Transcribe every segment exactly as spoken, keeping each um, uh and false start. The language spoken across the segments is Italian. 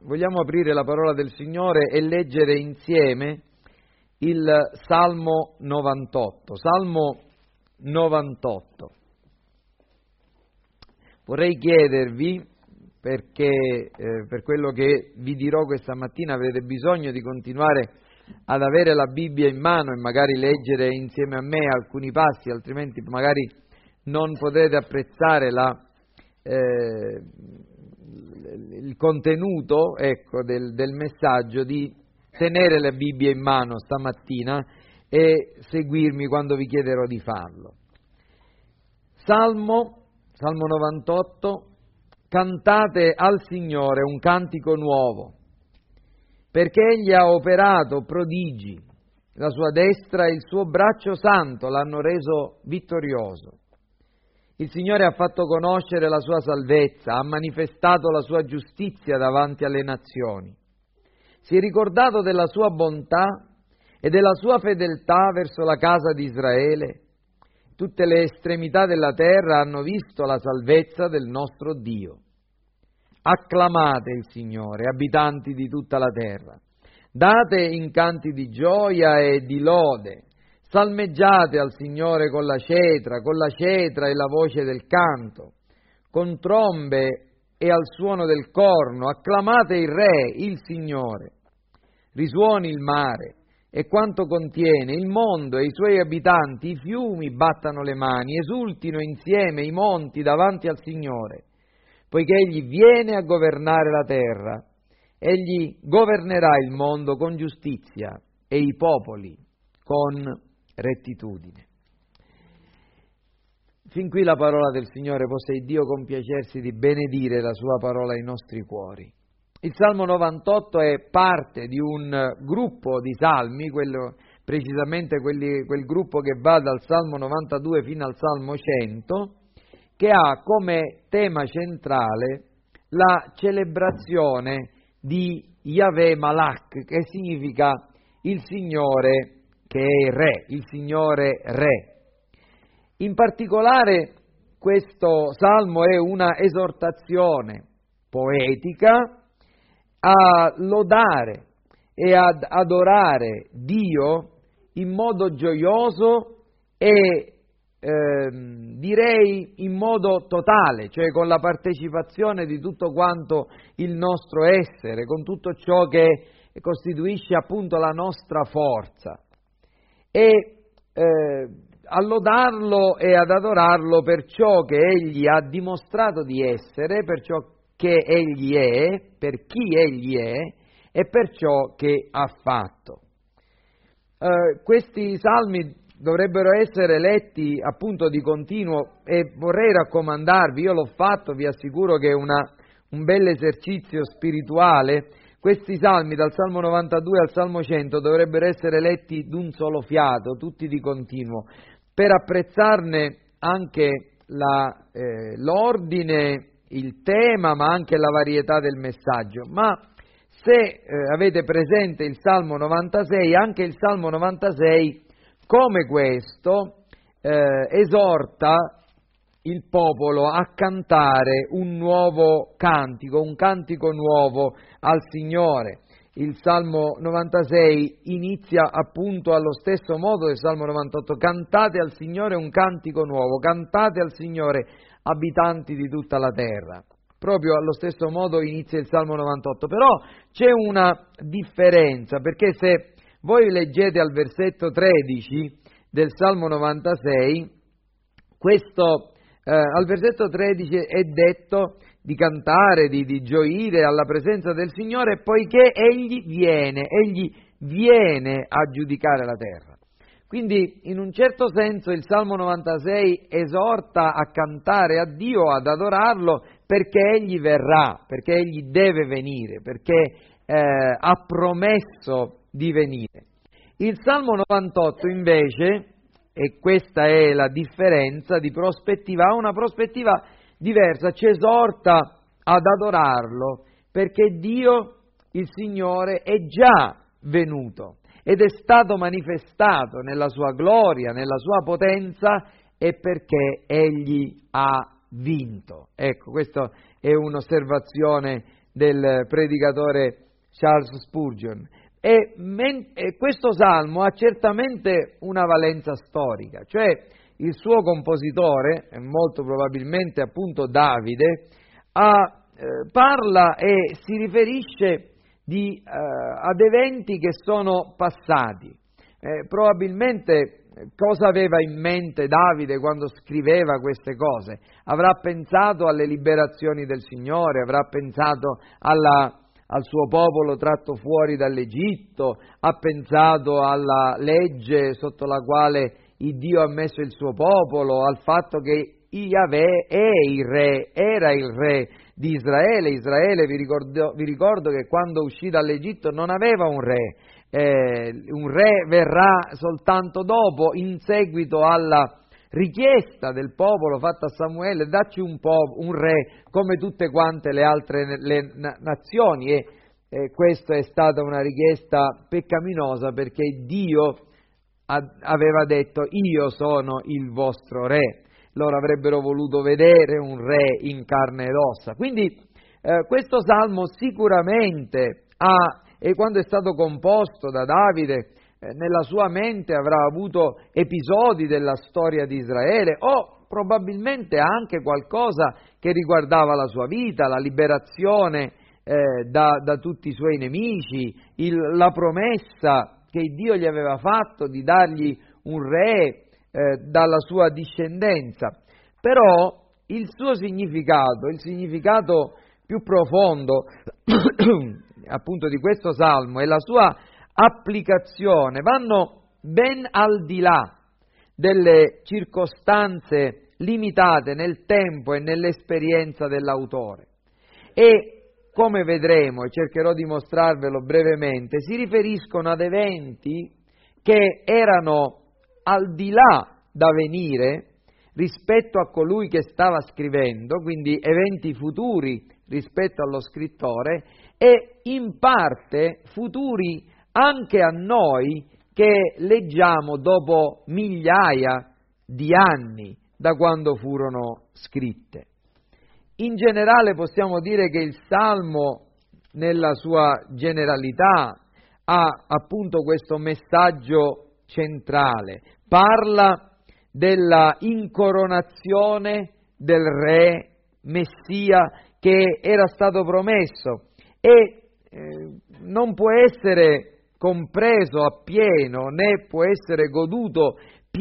vogliamo aprire la parola del Signore e leggere insieme il Salmo novantotto. Salmo novantotto. Vorrei chiedervi, perché eh, per quello che vi dirò questa mattina avrete bisogno di continuare ad avere la Bibbia in mano e magari leggere insieme a me alcuni passi, altrimenti magari non potete apprezzare la, eh, il contenuto ecco, del, del messaggio, di tenere la Bibbia in mano stamattina e seguirmi quando vi chiederò di farlo. Salmo, Salmo novantotto, cantate al Signore un cantico nuovo, perché Egli ha operato prodigi, la sua destra e il suo braccio santo l'hanno reso vittorioso. Il Signore ha fatto conoscere la sua salvezza, ha manifestato la sua giustizia davanti alle nazioni. Si è ricordato della sua bontà e della sua fedeltà verso la casa di Israele. Tutte le estremità della terra hanno visto la salvezza del nostro Dio. Acclamate il Signore, abitanti di tutta la terra. Date incanti di gioia e di lode. Salmeggiate al Signore con la cetra, con la cetra e la voce del canto, con trombe e al suono del corno. Acclamate il Re, il Signore. Risuoni il mare e quanto contiene, il mondo e i suoi abitanti, i fiumi battano le mani, esultino insieme i monti davanti al Signore, poiché Egli viene a governare la terra. Egli governerà il mondo con giustizia e i popoli con rettitudine. Fin qui la parola del Signore, possa il Dio compiacersi di benedire la sua parola ai nostri cuori. Il Salmo novantotto è parte di un gruppo di salmi, quello, precisamente quelli, quel gruppo che va dal Salmo novantadue fino al Salmo cento, che ha come tema centrale la celebrazione di Yahweh Malach, che significa il Signore che è Re, il Signore Re. In particolare questo salmo è una esortazione poetica a lodare e ad adorare Dio in modo gioioso e eh, direi in modo totale, cioè con la partecipazione di tutto quanto il nostro essere, con tutto ciò che costituisce appunto la nostra forza, e eh, a lodarlo e ad adorarlo per ciò che Egli ha dimostrato di essere, per ciò che Egli è, per chi Egli è e per ciò che ha fatto. Eh, questi salmi dovrebbero essere letti appunto di continuo e vorrei raccomandarvi, io l'ho fatto, vi assicuro che è una, un bel esercizio spirituale. Questi salmi, dal Salmo novantadue al Salmo cento, dovrebbero essere letti d'un solo fiato, tutti di continuo, per apprezzarne anche la, eh, l'ordine, il tema, ma anche la varietà del messaggio. Ma se eh, avete presente il Salmo novantasei, anche il Salmo novantasei, come questo, eh, esorta il popolo a cantare un nuovo cantico, un cantico nuovo al Signore. Il Salmo novantasei inizia appunto allo stesso modo del Salmo novantotto: cantate al Signore un cantico nuovo, cantate al Signore abitanti di tutta la terra. Proprio allo stesso modo inizia il Salmo novantotto, però c'è una differenza, perché se voi leggete al versetto tredici del Salmo novantasei, questo eh, al versetto tredici è detto di cantare, di, di gioire alla presenza del Signore, poiché Egli viene, Egli viene a giudicare la terra. Quindi in un certo senso il Salmo novantasei esorta a cantare a Dio, ad adorarlo, perché Egli verrà, perché Egli deve venire, perché eh, ha promesso di venire. Il Salmo novantotto invece, e questa è la differenza di prospettiva, ha una prospettiva diversa, ci esorta ad adorarlo, perché Dio, il Signore, è già venuto ed è stato manifestato nella sua gloria, nella sua potenza, e perché Egli ha vinto. Ecco, questa è un'osservazione del predicatore Charles Spurgeon. E, men- e questo salmo ha certamente una valenza storica, cioè il suo compositore, molto probabilmente appunto Davide, ha, eh, parla e si riferisce di, eh, ad eventi che sono passati. Eh, probabilmente cosa aveva in mente Davide quando scriveva queste cose? Avrà pensato alle liberazioni del Signore, avrà pensato alla, al suo popolo tratto fuori dall'Egitto, ha pensato alla legge sotto la quale il Dio ha messo il suo popolo, al fatto che Yahweh è il re, era il re di Israele. Israele, vi ricordo, vi ricordo che quando uscì dall'Egitto non aveva un re, eh, un re verrà soltanto dopo, in seguito alla richiesta del popolo fatta a Samuele: dacci un, po', un re come tutte quante le altre le nazioni, e eh, questa è stata una richiesta peccaminosa, perché Dio aveva detto: io sono il vostro re. Loro avrebbero voluto vedere un re in carne ed ossa. Quindi eh, questo salmo sicuramente ha, e quando è stato composto da Davide, eh, nella sua mente avrà avuto episodi della storia di Israele, o probabilmente anche qualcosa che riguardava la sua vita, la liberazione eh, da, da tutti i suoi nemici, il, la promessa che Dio gli aveva fatto di dargli un re eh, dalla sua discendenza. Però il suo significato, il significato più profondo appunto di questo salmo e la sua applicazione vanno ben al di là delle circostanze limitate nel tempo e nell'esperienza dell'autore. E come vedremo, e cercherò di mostrarvelo brevemente, si riferiscono ad eventi che erano al di là da venire rispetto a colui che stava scrivendo, quindi eventi futuri rispetto allo scrittore, e in parte futuri anche a noi che leggiamo dopo migliaia di anni da quando furono scritte. In generale possiamo dire che il Salmo, nella sua generalità, ha appunto questo messaggio centrale. Parla della incoronazione del Re Messia che era stato promesso e eh, non può essere compreso appieno né può essere goduto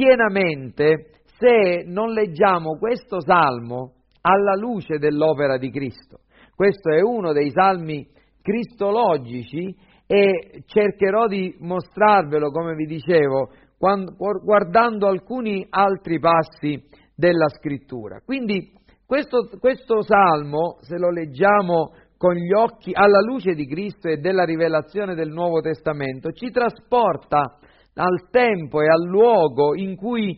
pienamente se non leggiamo questo Salmo alla luce dell'opera di Cristo. Questo è uno dei salmi cristologici e cercherò di mostrarvelo, come vi dicevo, quando, guardando alcuni altri passi della Scrittura. Quindi questo, questo salmo, se lo leggiamo con gli occhi alla luce di Cristo e della rivelazione del Nuovo Testamento, ci trasporta al tempo e al luogo in cui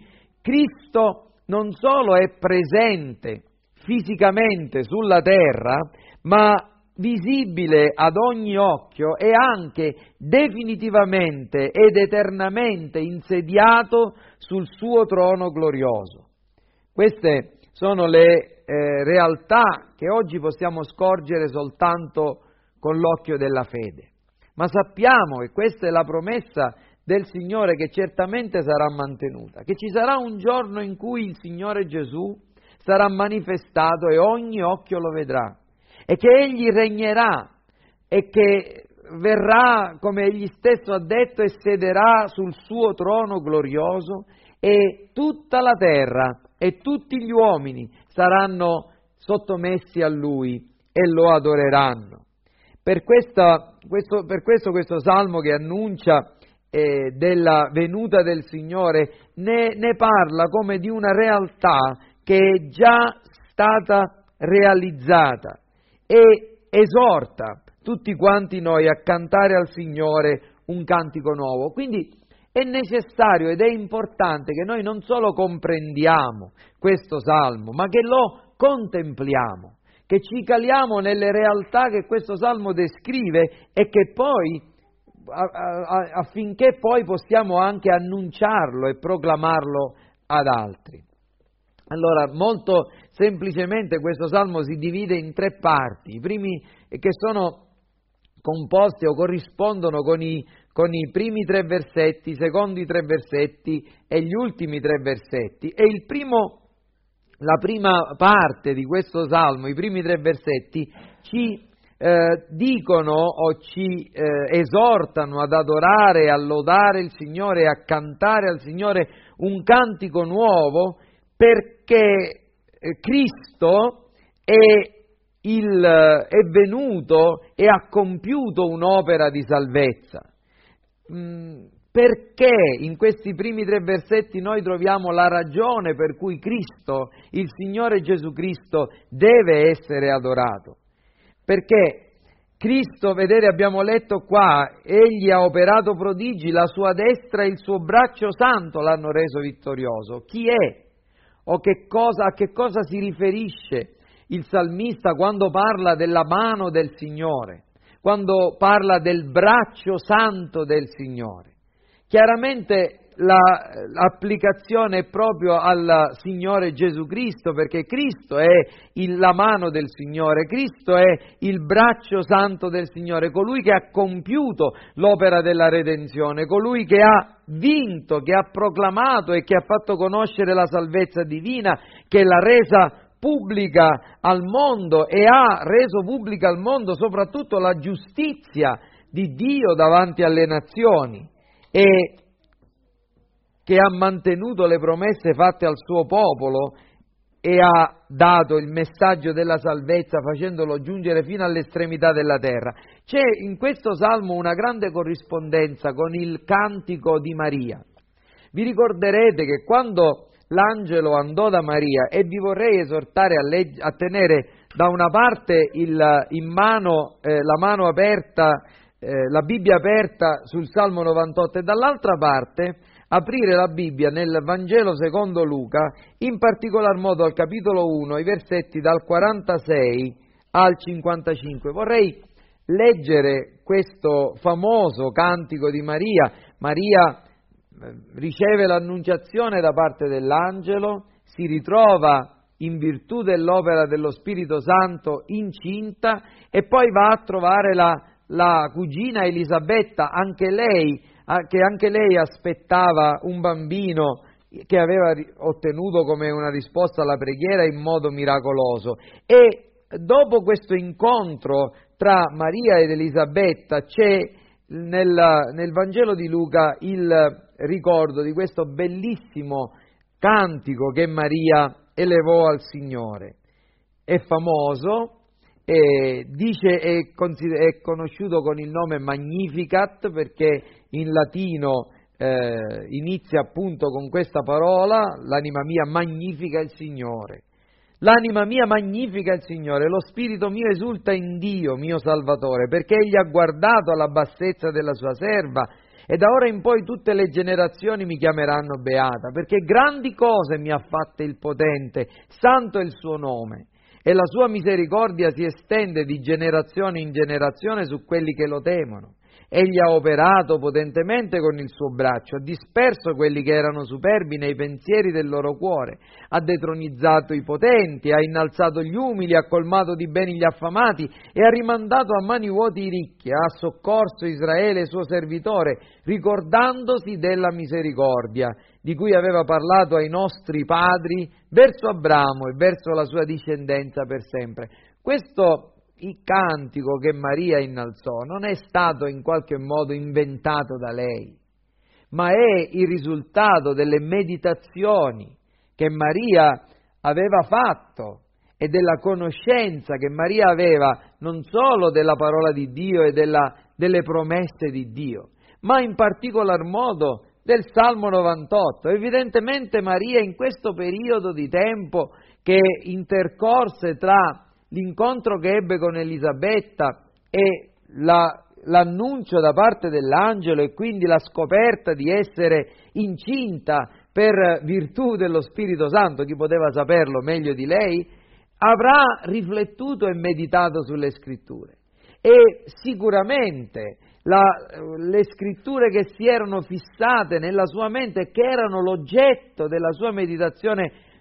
Cristo non solo è presente fisicamente sulla terra, ma visibile ad ogni occhio e anche definitivamente ed eternamente insediato sul suo trono glorioso. Queste sono le eh, realtà che oggi possiamo scorgere soltanto con l'occhio della fede, ma sappiamo che questa è la promessa del Signore che certamente sarà mantenuta, che ci sarà un giorno in cui il Signore Gesù sarà manifestato e ogni occhio lo vedrà, e che Egli regnerà e che verrà, come Egli stesso ha detto, e siederà sul suo trono glorioso, e tutta la terra e tutti gli uomini saranno sottomessi a Lui e lo adoreranno. Per, questa, questo, per questo questo salmo che annuncia eh, della venuta del Signore ne, ne parla come di una realtà che è già stata realizzata e esorta tutti quanti noi a cantare al Signore un cantico nuovo. Quindi è necessario ed è importante che noi non solo comprendiamo questo salmo, ma che lo contempliamo, che ci caliamo nelle realtà che questo salmo descrive e che poi, affinché poi possiamo anche annunciarlo e proclamarlo ad altri. Allora, molto semplicemente questo salmo si divide in tre parti, i primi che sono composti o corrispondono con i, con i primi tre versetti, i secondi tre versetti e gli ultimi tre versetti. E il primo, la prima parte di questo salmo, i primi tre versetti, ci eh, dicono o ci eh, esortano ad adorare, a lodare il Signore, a cantare al Signore un cantico nuovo, perché Cristo è, il, è venuto e ha compiuto un'opera di salvezza. Mm, perché in questi primi tre versetti noi troviamo la ragione per cui Cristo, il Signore Gesù Cristo, deve essere adorato? Perché Cristo, vedete, abbiamo letto qua, Egli ha operato prodigi, la sua destra e il suo braccio santo l'hanno reso vittorioso. Chi è? O che cosa, a che cosa si riferisce il salmista quando parla della mano del Signore, quando parla del braccio santo del Signore? Chiaramente la, l'applicazione è proprio al Signore Gesù Cristo, perché Cristo è il, la mano del Signore, Cristo è il braccio santo del Signore, colui che ha compiuto l'opera della redenzione, colui che ha vinto, che ha proclamato e che ha fatto conoscere la salvezza divina, che l'ha resa pubblica al mondo e ha reso pubblica al mondo soprattutto la giustizia di Dio davanti alle nazioni, e che ha mantenuto le promesse fatte al suo popolo e ha dato il messaggio della salvezza facendolo giungere fino all'estremità della terra. C'è in questo salmo una grande corrispondenza con il cantico di Maria. Vi ricorderete che quando l'angelo andò da Maria, e vi vorrei esortare a, legge, a tenere da una parte il, in mano eh, la mano aperta, eh, la Bibbia aperta sul Salmo novantotto, e dall'altra parte aprire la Bibbia nel Vangelo secondo Luca, in particolar modo al capitolo uno, i versetti dal quarantasei al cinquantacinque. Vorrei leggere questo famoso cantico di Maria. Maria riceve l'annunciazione da parte dell'angelo, si ritrova in virtù dell'opera dello Spirito Santo incinta e poi va a trovare la, la cugina Elisabetta, anche lei, che anche lei aspettava un bambino che aveva ottenuto come una risposta alla preghiera in modo miracoloso. E dopo questo incontro tra Maria ed Elisabetta c'è nel, nel Vangelo di Luca il ricordo di questo bellissimo cantico che Maria elevò al Signore. È famoso, e dice, è, consider- è conosciuto con il nome Magnificat, perché in latino eh, inizia appunto con questa parola: l'anima mia magnifica il Signore. L'anima mia magnifica il Signore, lo spirito mio esulta in Dio, mio Salvatore, perché Egli ha guardato alla bassezza della sua serva, e da ora in poi tutte le generazioni mi chiameranno beata, perché grandi cose mi ha fatte il Potente, santo è il suo nome, e la sua misericordia si estende di generazione in generazione su quelli che lo temono. Egli ha operato potentemente con il suo braccio, ha disperso quelli che erano superbi nei pensieri del loro cuore, ha detronizzato i potenti, ha innalzato gli umili, ha colmato di beni gli affamati e ha rimandato a mani vuoti i ricchi, ha soccorso Israele suo servitore, ricordandosi della misericordia di cui aveva parlato ai nostri padri verso Abramo e verso la sua discendenza per sempre. Questo il cantico che Maria innalzò non è stato in qualche modo inventato da lei, ma è il risultato delle meditazioni che Maria aveva fatto e della conoscenza che Maria aveva non solo della parola di Dio e della, delle promesse di Dio, ma in particolar modo del Salmo novantotto. Evidentemente Maria, in questo periodo di tempo che intercorse tra l'incontro che ebbe con Elisabetta e la, l'annuncio da parte dell'angelo, e quindi la scoperta di essere incinta per virtù dello Spirito Santo, chi poteva saperlo meglio di lei, avrà riflettuto e meditato sulle scritture. E sicuramente la, le scritture che si erano fissate nella sua mente, che erano l'oggetto della sua meditazione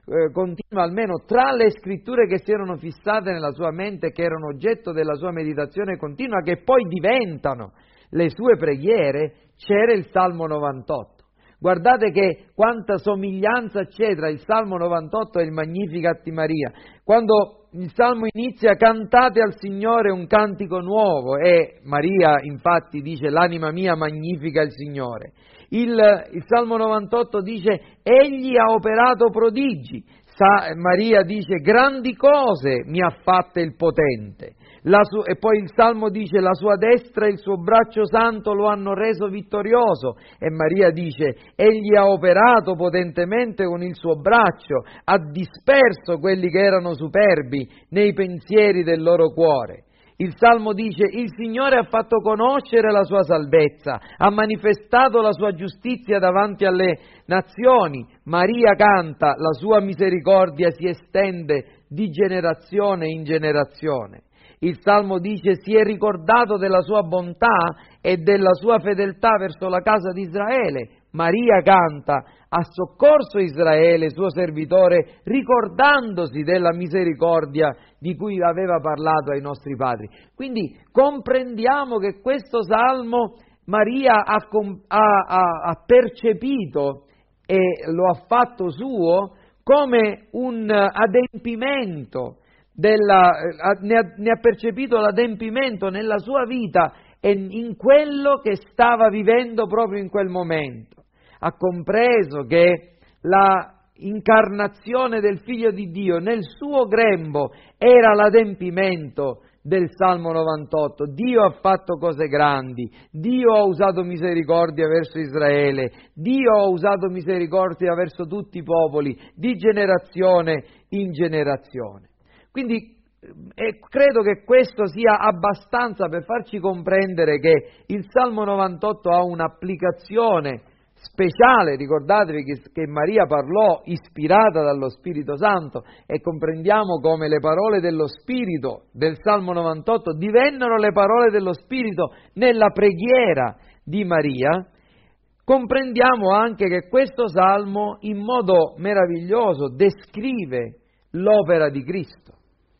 eh, continua, almeno tra le scritture che si erano fissate nella sua mente, che erano oggetto della sua meditazione continua, che poi diventano le sue preghiere, c'era il Salmo novantotto. Guardate che quanta somiglianza c'è tra il Salmo novantotto e il Magnificat Maria. Quando il Salmo inizia, cantate al Signore un cantico nuovo, e Maria infatti dice, l'anima mia magnifica il Signore. Il, il Salmo novantotto dice, egli ha operato prodigi. Sa, Maria dice, grandi cose mi ha fatte il potente. La su- e poi il Salmo dice, la sua destra e il suo braccio santo lo hanno reso vittorioso. E Maria dice, egli ha operato potentemente con il suo braccio, ha disperso quelli che erano superbi nei pensieri del loro cuore. Il Salmo dice, il Signore ha fatto conoscere la sua salvezza, ha manifestato la sua giustizia davanti alle nazioni. Maria canta, la sua misericordia si estende di generazione in generazione. Il Salmo dice, si è ricordato della sua bontà e della sua fedeltà verso la casa di Israele. Maria canta, ha soccorso Israele, suo servitore, ricordandosi della misericordia di cui aveva parlato ai nostri padri. Quindi comprendiamo che questo Salmo Maria ha, ha, ha percepito e lo ha fatto suo come un adempimento, della, ne, ha, ne ha percepito l'adempimento nella sua vita e in quello che stava vivendo proprio in quel momento. Ha compreso che la incarnazione del Figlio di Dio nel suo grembo era l'adempimento del Salmo novantotto. Dio ha fatto cose grandi, Dio ha usato misericordia verso Israele, Dio ha usato misericordia verso tutti i popoli, di generazione in generazione. Quindi eh, credo che questo sia abbastanza per farci comprendere che il Salmo novantotto ha un'applicazione speciale. Ricordatevi che, che Maria parlò ispirata dallo Spirito Santo, e comprendiamo come le parole dello Spirito del Salmo novantotto divennero le parole dello Spirito nella preghiera di Maria. Comprendiamo anche che questo Salmo in modo meraviglioso descrive l'opera di Cristo.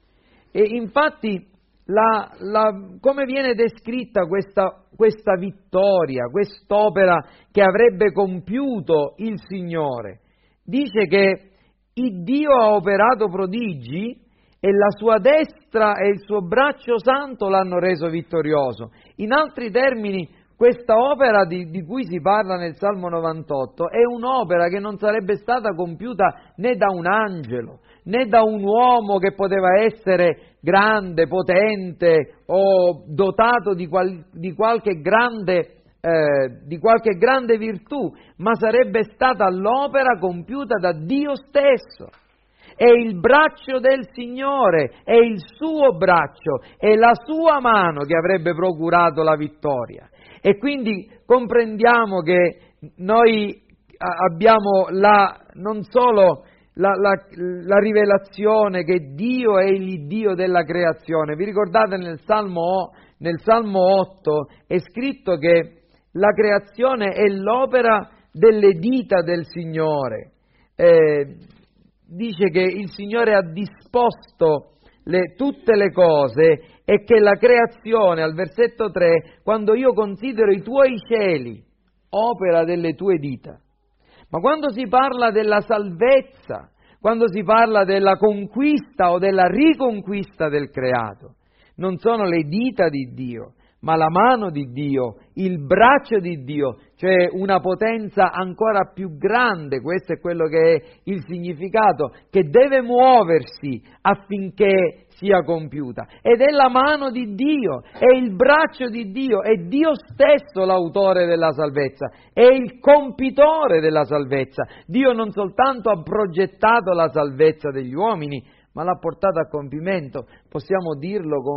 E infatti la, la, come viene descritta questa, questa vittoria, quest'opera che avrebbe compiuto il Signore? Dice che il Dio ha operato prodigi e la sua destra e il suo braccio santo l'hanno reso vittorioso. In altri termini, questa opera di, di cui si parla nel Salmo novantotto è un'opera che non sarebbe stata compiuta né da un angelo, né da un uomo che poteva essere grande, potente o dotato di, qual, di, qualche, grande, eh, di qualche grande virtù, ma sarebbe stata l'opera compiuta da Dio stesso. È il braccio del Signore, è il suo braccio, è la sua mano che avrebbe procurato la vittoria. E quindi comprendiamo che noi abbiamo la, non solo la, la, la rivelazione che Dio è il Dio della creazione. Vi ricordate nel Salmo, nel Salmo otto è scritto che la creazione è l'opera delle dita del Signore. Eh, dice che il Signore ha disposto le, tutte le cose, e che la creazione, al versetto tre, quando io considero i tuoi cieli, opera delle tue dita. Ma quando si parla della salvezza, quando si parla della conquista o della riconquista del creato, non sono le dita di Dio, ma la mano di Dio, il braccio di Dio, cioè una potenza ancora più grande. Questo è quello che è il significato, che deve muoversi affinché sia compiuta. Ed è la mano di Dio, è il braccio di Dio, è Dio stesso l'autore della salvezza, è il compitore della salvezza. Dio non soltanto ha progettato la salvezza degli uomini, ma l'ha portata a compimento. Possiamo dirlo con,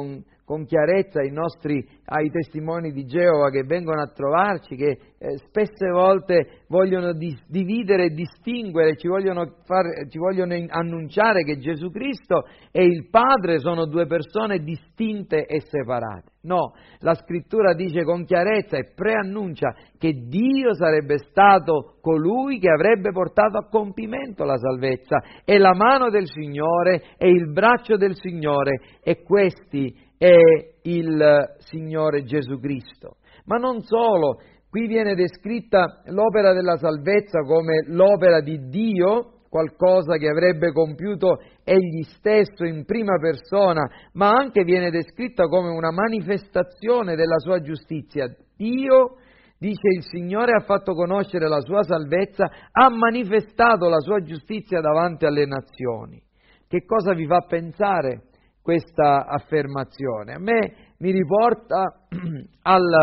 con chiarezza ai nostri, ai testimoni di Geova che vengono a trovarci, che eh, spesse volte vogliono dis- dividere e distinguere, ci vogliono, far, ci vogliono in- annunciare che Gesù Cristo e il Padre sono due persone distinte e separate. No, la Scrittura dice con chiarezza e preannuncia che Dio sarebbe stato colui che avrebbe portato a compimento la salvezza, e la mano del Signore e il braccio del Signore, e questi è il Signore Gesù Cristo. Ma non solo, qui viene descritta l'opera della salvezza come l'opera di Dio, qualcosa che avrebbe compiuto egli stesso in prima persona, ma anche viene descritta come una manifestazione della sua giustizia. Dio, dice il Signore, ha fatto conoscere la sua salvezza, ha manifestato la sua giustizia davanti alle nazioni. Che cosa vi fa pensare questa affermazione? A me mi riporta al,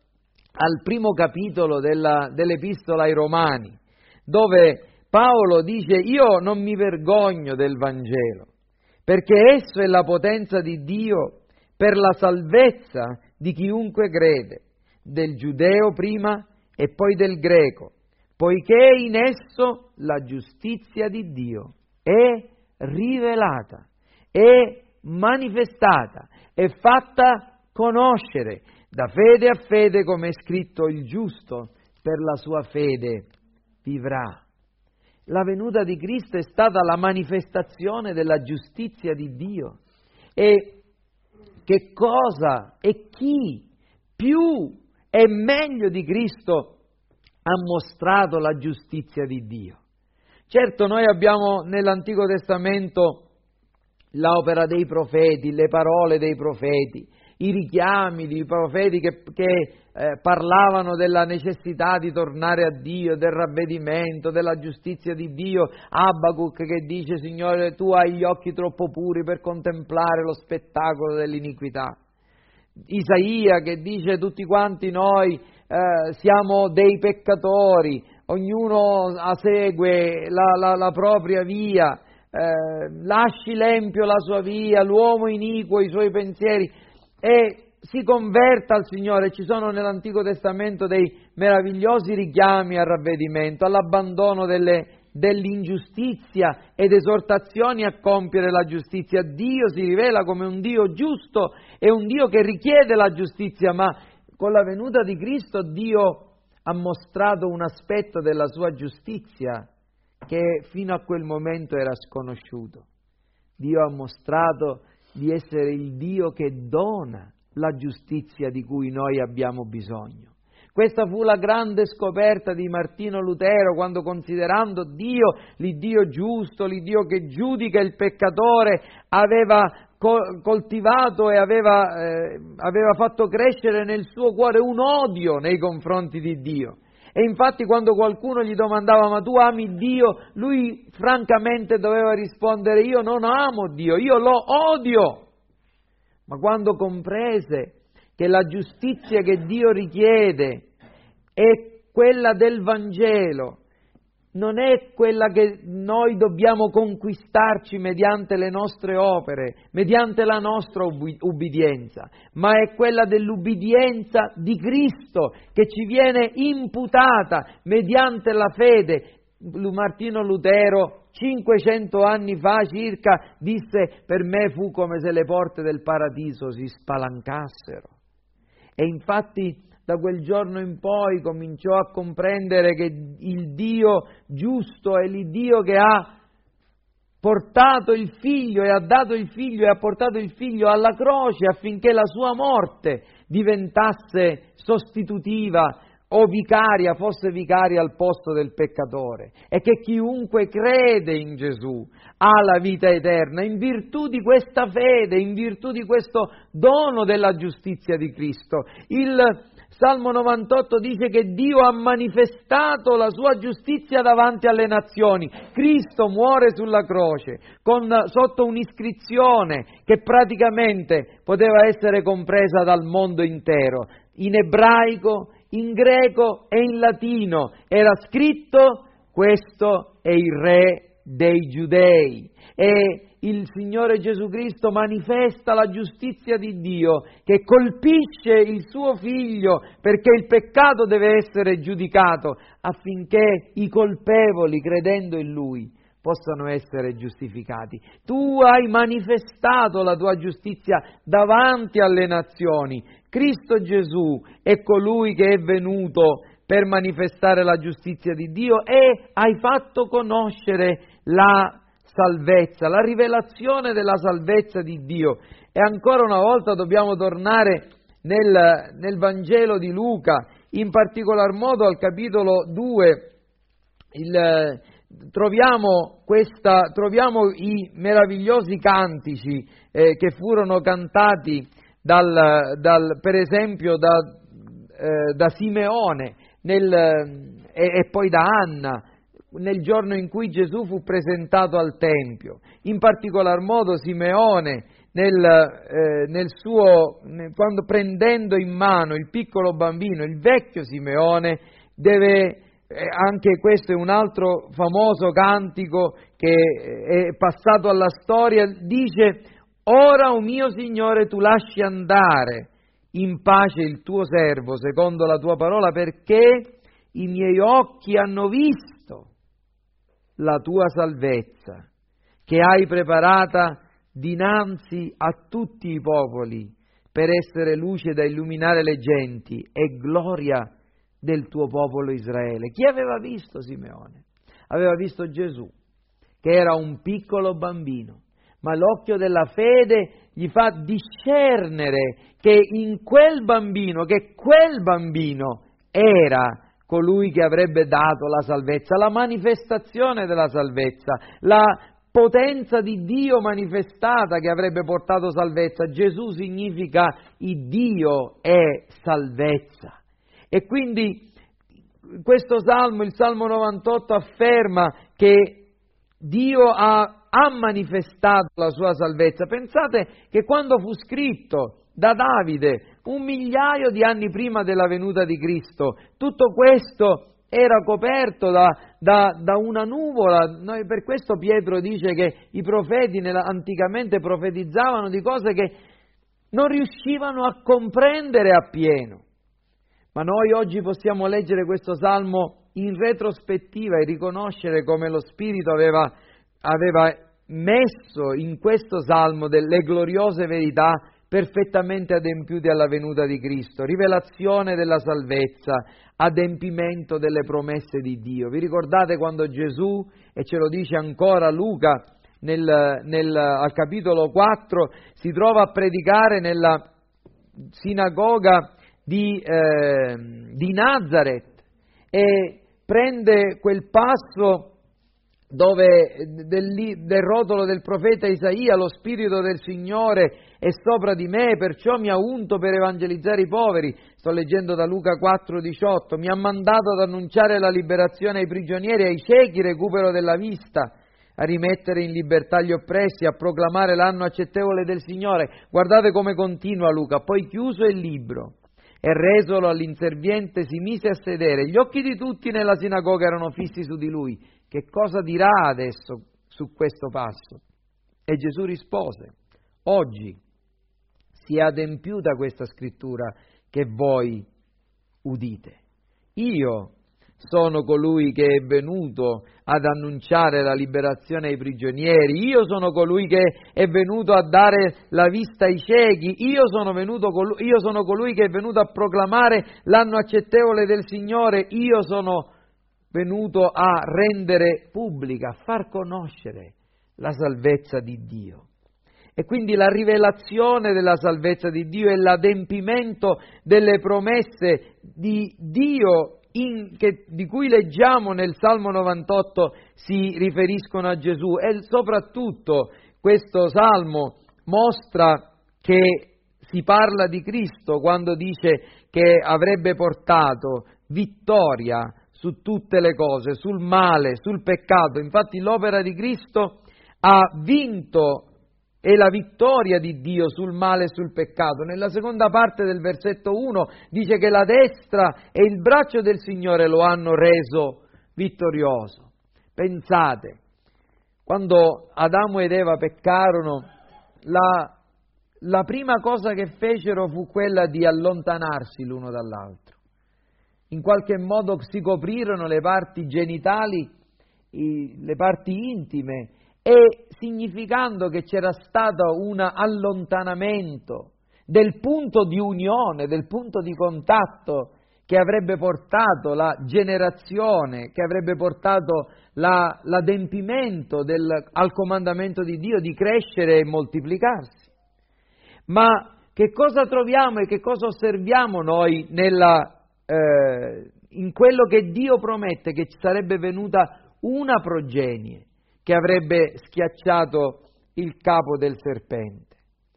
al primo capitolo della, dell'Epistola ai Romani, dove Paolo dice: io non mi vergogno del Vangelo, perché esso è la potenza di Dio per la salvezza di chiunque crede, del giudeo prima e poi del greco, poiché in esso la giustizia di Dio è rivelata, è manifestata, è fatta conoscere da fede a fede, come è scritto: il giusto per la sua fede vivrà. La venuta di Cristo è stata la manifestazione della giustizia di Dio. E che cosa e chi più e meglio di Cristo ha mostrato la giustizia di Dio? Certo, noi abbiamo nell'Antico Testamento l'opera dei profeti, le parole dei profeti, i richiami di profeti che, che eh, parlavano della necessità di tornare a Dio, del ravvedimento, della giustizia di Dio. Abacuc che dice: Signore, tu hai gli occhi troppo puri per contemplare lo spettacolo dell'iniquità. Isaia che dice: tutti quanti noi eh, siamo dei peccatori, ognuno segue la, la, la propria via, eh, lasci l'empio la sua via, l'uomo iniquo i suoi pensieri, e si converta al Signore. Ci sono nell'Antico Testamento dei meravigliosi richiami al ravvedimento, all'abbandono delle, dell'ingiustizia ed esortazioni a compiere la giustizia. Dio si rivela come un Dio giusto e un Dio che richiede la giustizia, ma con la venuta di Cristo Dio ha mostrato un aspetto della sua giustizia che fino a quel momento era sconosciuto. Dio ha mostrato di essere il Dio che dona la giustizia di cui noi abbiamo bisogno. Questa fu la grande scoperta di Martino Lutero, quando, considerando Dio, l'Iddio giusto, l'Iddio che giudica il peccatore, aveva coltivato e aveva, eh, aveva fatto crescere nel suo cuore un odio nei confronti di Dio. E infatti quando qualcuno gli domandava: ma tu ami Dio? Lui francamente doveva rispondere: io non amo Dio, io lo odio. Ma quando comprese che la giustizia che Dio richiede è quella del Vangelo, non è quella che noi dobbiamo conquistarci mediante le nostre opere, mediante la nostra ubbidienza, ma è quella dell'ubbidienza di Cristo che ci viene imputata mediante la fede. Martino Lutero, cinquecento anni fa circa, disse: per me fu come se le porte del paradiso si spalancassero. E infatti da quel giorno in poi cominciò a comprendere che il Dio giusto è l'Iddio che ha portato il Figlio e ha dato il Figlio e ha portato il Figlio alla croce affinché la sua morte diventasse sostitutiva o vicaria, fosse vicaria al posto del peccatore, e che chiunque crede in Gesù ha la vita eterna in virtù di questa fede, in virtù di questo dono della giustizia di Cristo. Il Salmo novantotto dice che Dio ha manifestato la sua giustizia davanti alle nazioni. Cristo muore sulla croce con, sotto un'iscrizione che praticamente poteva essere compresa dal mondo intero. In ebraico, in greco e in latino era scritto: questo è il re dei Giudei. E il Signore Gesù Cristo manifesta la giustizia di Dio, che colpisce il suo Figlio perché il peccato deve essere giudicato, affinché i colpevoli, credendo in Lui, possano essere giustificati. Tu hai manifestato la tua giustizia davanti alle nazioni. Cristo Gesù è colui che è venuto per manifestare la giustizia di Dio, e hai fatto conoscere la salvezza, la rivelazione della salvezza di Dio. E ancora una volta dobbiamo tornare nel, nel Vangelo di Luca, in particolar modo al capitolo due, il, troviamo, questa, troviamo i meravigliosi cantici eh, che furono cantati dal, dal, per esempio da, eh, da Simeone nel, e, e poi da Anna nel giorno in cui Gesù fu presentato al Tempio. In particolar modo Simeone nel, eh, nel suo, quando prendendo in mano il piccolo bambino, il vecchio Simeone deve, eh, anche questo è un altro famoso cantico che è passato alla storia, dice: ora, o mio Signore, tu lasci andare in pace il tuo servo secondo la tua parola, perché i miei occhi hanno visto la tua salvezza, che hai preparata dinanzi a tutti i popoli, per essere luce da illuminare le genti e gloria del tuo popolo Israele. Chi aveva visto Simeone? Aveva visto Gesù, che era un piccolo bambino, ma l'occhio della fede gli fa discernere che in quel bambino, che quel bambino era colui che avrebbe dato la salvezza, la manifestazione della salvezza, la potenza di Dio manifestata che avrebbe portato salvezza. Gesù significa il Dio è salvezza. E quindi questo salmo, il Salmo novantotto, afferma che Dio ha, ha manifestato la sua salvezza. Pensate che quando fu scritto da Davide, un migliaio di anni prima della venuta di Cristo, tutto questo era coperto da, da, da una nuvola. Noi, per questo Pietro dice che i profeti nella, anticamente profetizzavano di cose che non riuscivano a comprendere appieno. Ma noi oggi possiamo leggere questo salmo in retrospettiva e riconoscere come lo Spirito aveva, aveva messo in questo salmo delle gloriose verità perfettamente adempiute alla venuta di Cristo, rivelazione della salvezza, adempimento delle promesse di Dio. Vi ricordate quando Gesù, e ce lo dice ancora Luca nel, nel, al capitolo quattro, si trova a predicare nella sinagoga di, eh, di Nazareth e prende quel passo dove del, del rotolo del profeta Isaia: lo Spirito del Signore è sopra di me, perciò mi ha unto per evangelizzare i poveri. Sto leggendo da Luca quattro diciotto. Mi ha mandato ad annunciare la liberazione ai prigionieri, ai ciechi recupero della vista, a rimettere in libertà gli oppressi, a proclamare l'anno accettevole del Signore. Guardate come continua Luca: poi chiuso il libro e resolo all'inserviente si mise a sedere. Gli occhi di tutti nella sinagoga erano fissi su di lui. Che cosa dirà adesso su questo passo? E Gesù rispose: oggi si è adempiuta questa scrittura che voi udite. Io sono colui che è venuto ad annunciare la liberazione ai prigionieri, io sono colui che è venuto a dare la vista ai ciechi, io sono, venuto col- io sono colui che è venuto a proclamare l'anno accettevole del Signore, io sono venuto a rendere pubblica, a far conoscere la salvezza di Dio. E quindi la rivelazione della salvezza di Dio e l'adempimento delle promesse di Dio in, che, di cui leggiamo nel Salmo novantotto si riferiscono a Gesù. E soprattutto questo Salmo mostra che si parla di Cristo quando dice che avrebbe portato vittoria su tutte le cose, sul male, sul peccato. Infatti l'opera di Cristo ha vinto, è la vittoria di Dio sul male e sul peccato. Nella seconda parte del versetto uno dice che la destra e il braccio del Signore lo hanno reso vittorioso. Pensate, quando Adamo ed Eva peccarono, la, la prima cosa che fecero fu quella di allontanarsi l'uno dall'altro. In qualche modo si coprirono le parti genitali, i, le parti intime, e significando che c'era stato un allontanamento del punto di unione, del punto di contatto che avrebbe portato la generazione, che avrebbe portato la, l'adempimento del, al comandamento di Dio di crescere e moltiplicarsi. Ma che cosa troviamo e che cosa osserviamo noi nella, eh, in quello che Dio promette, che ci sarebbe venuta una progenie che avrebbe schiacciato il capo del serpente?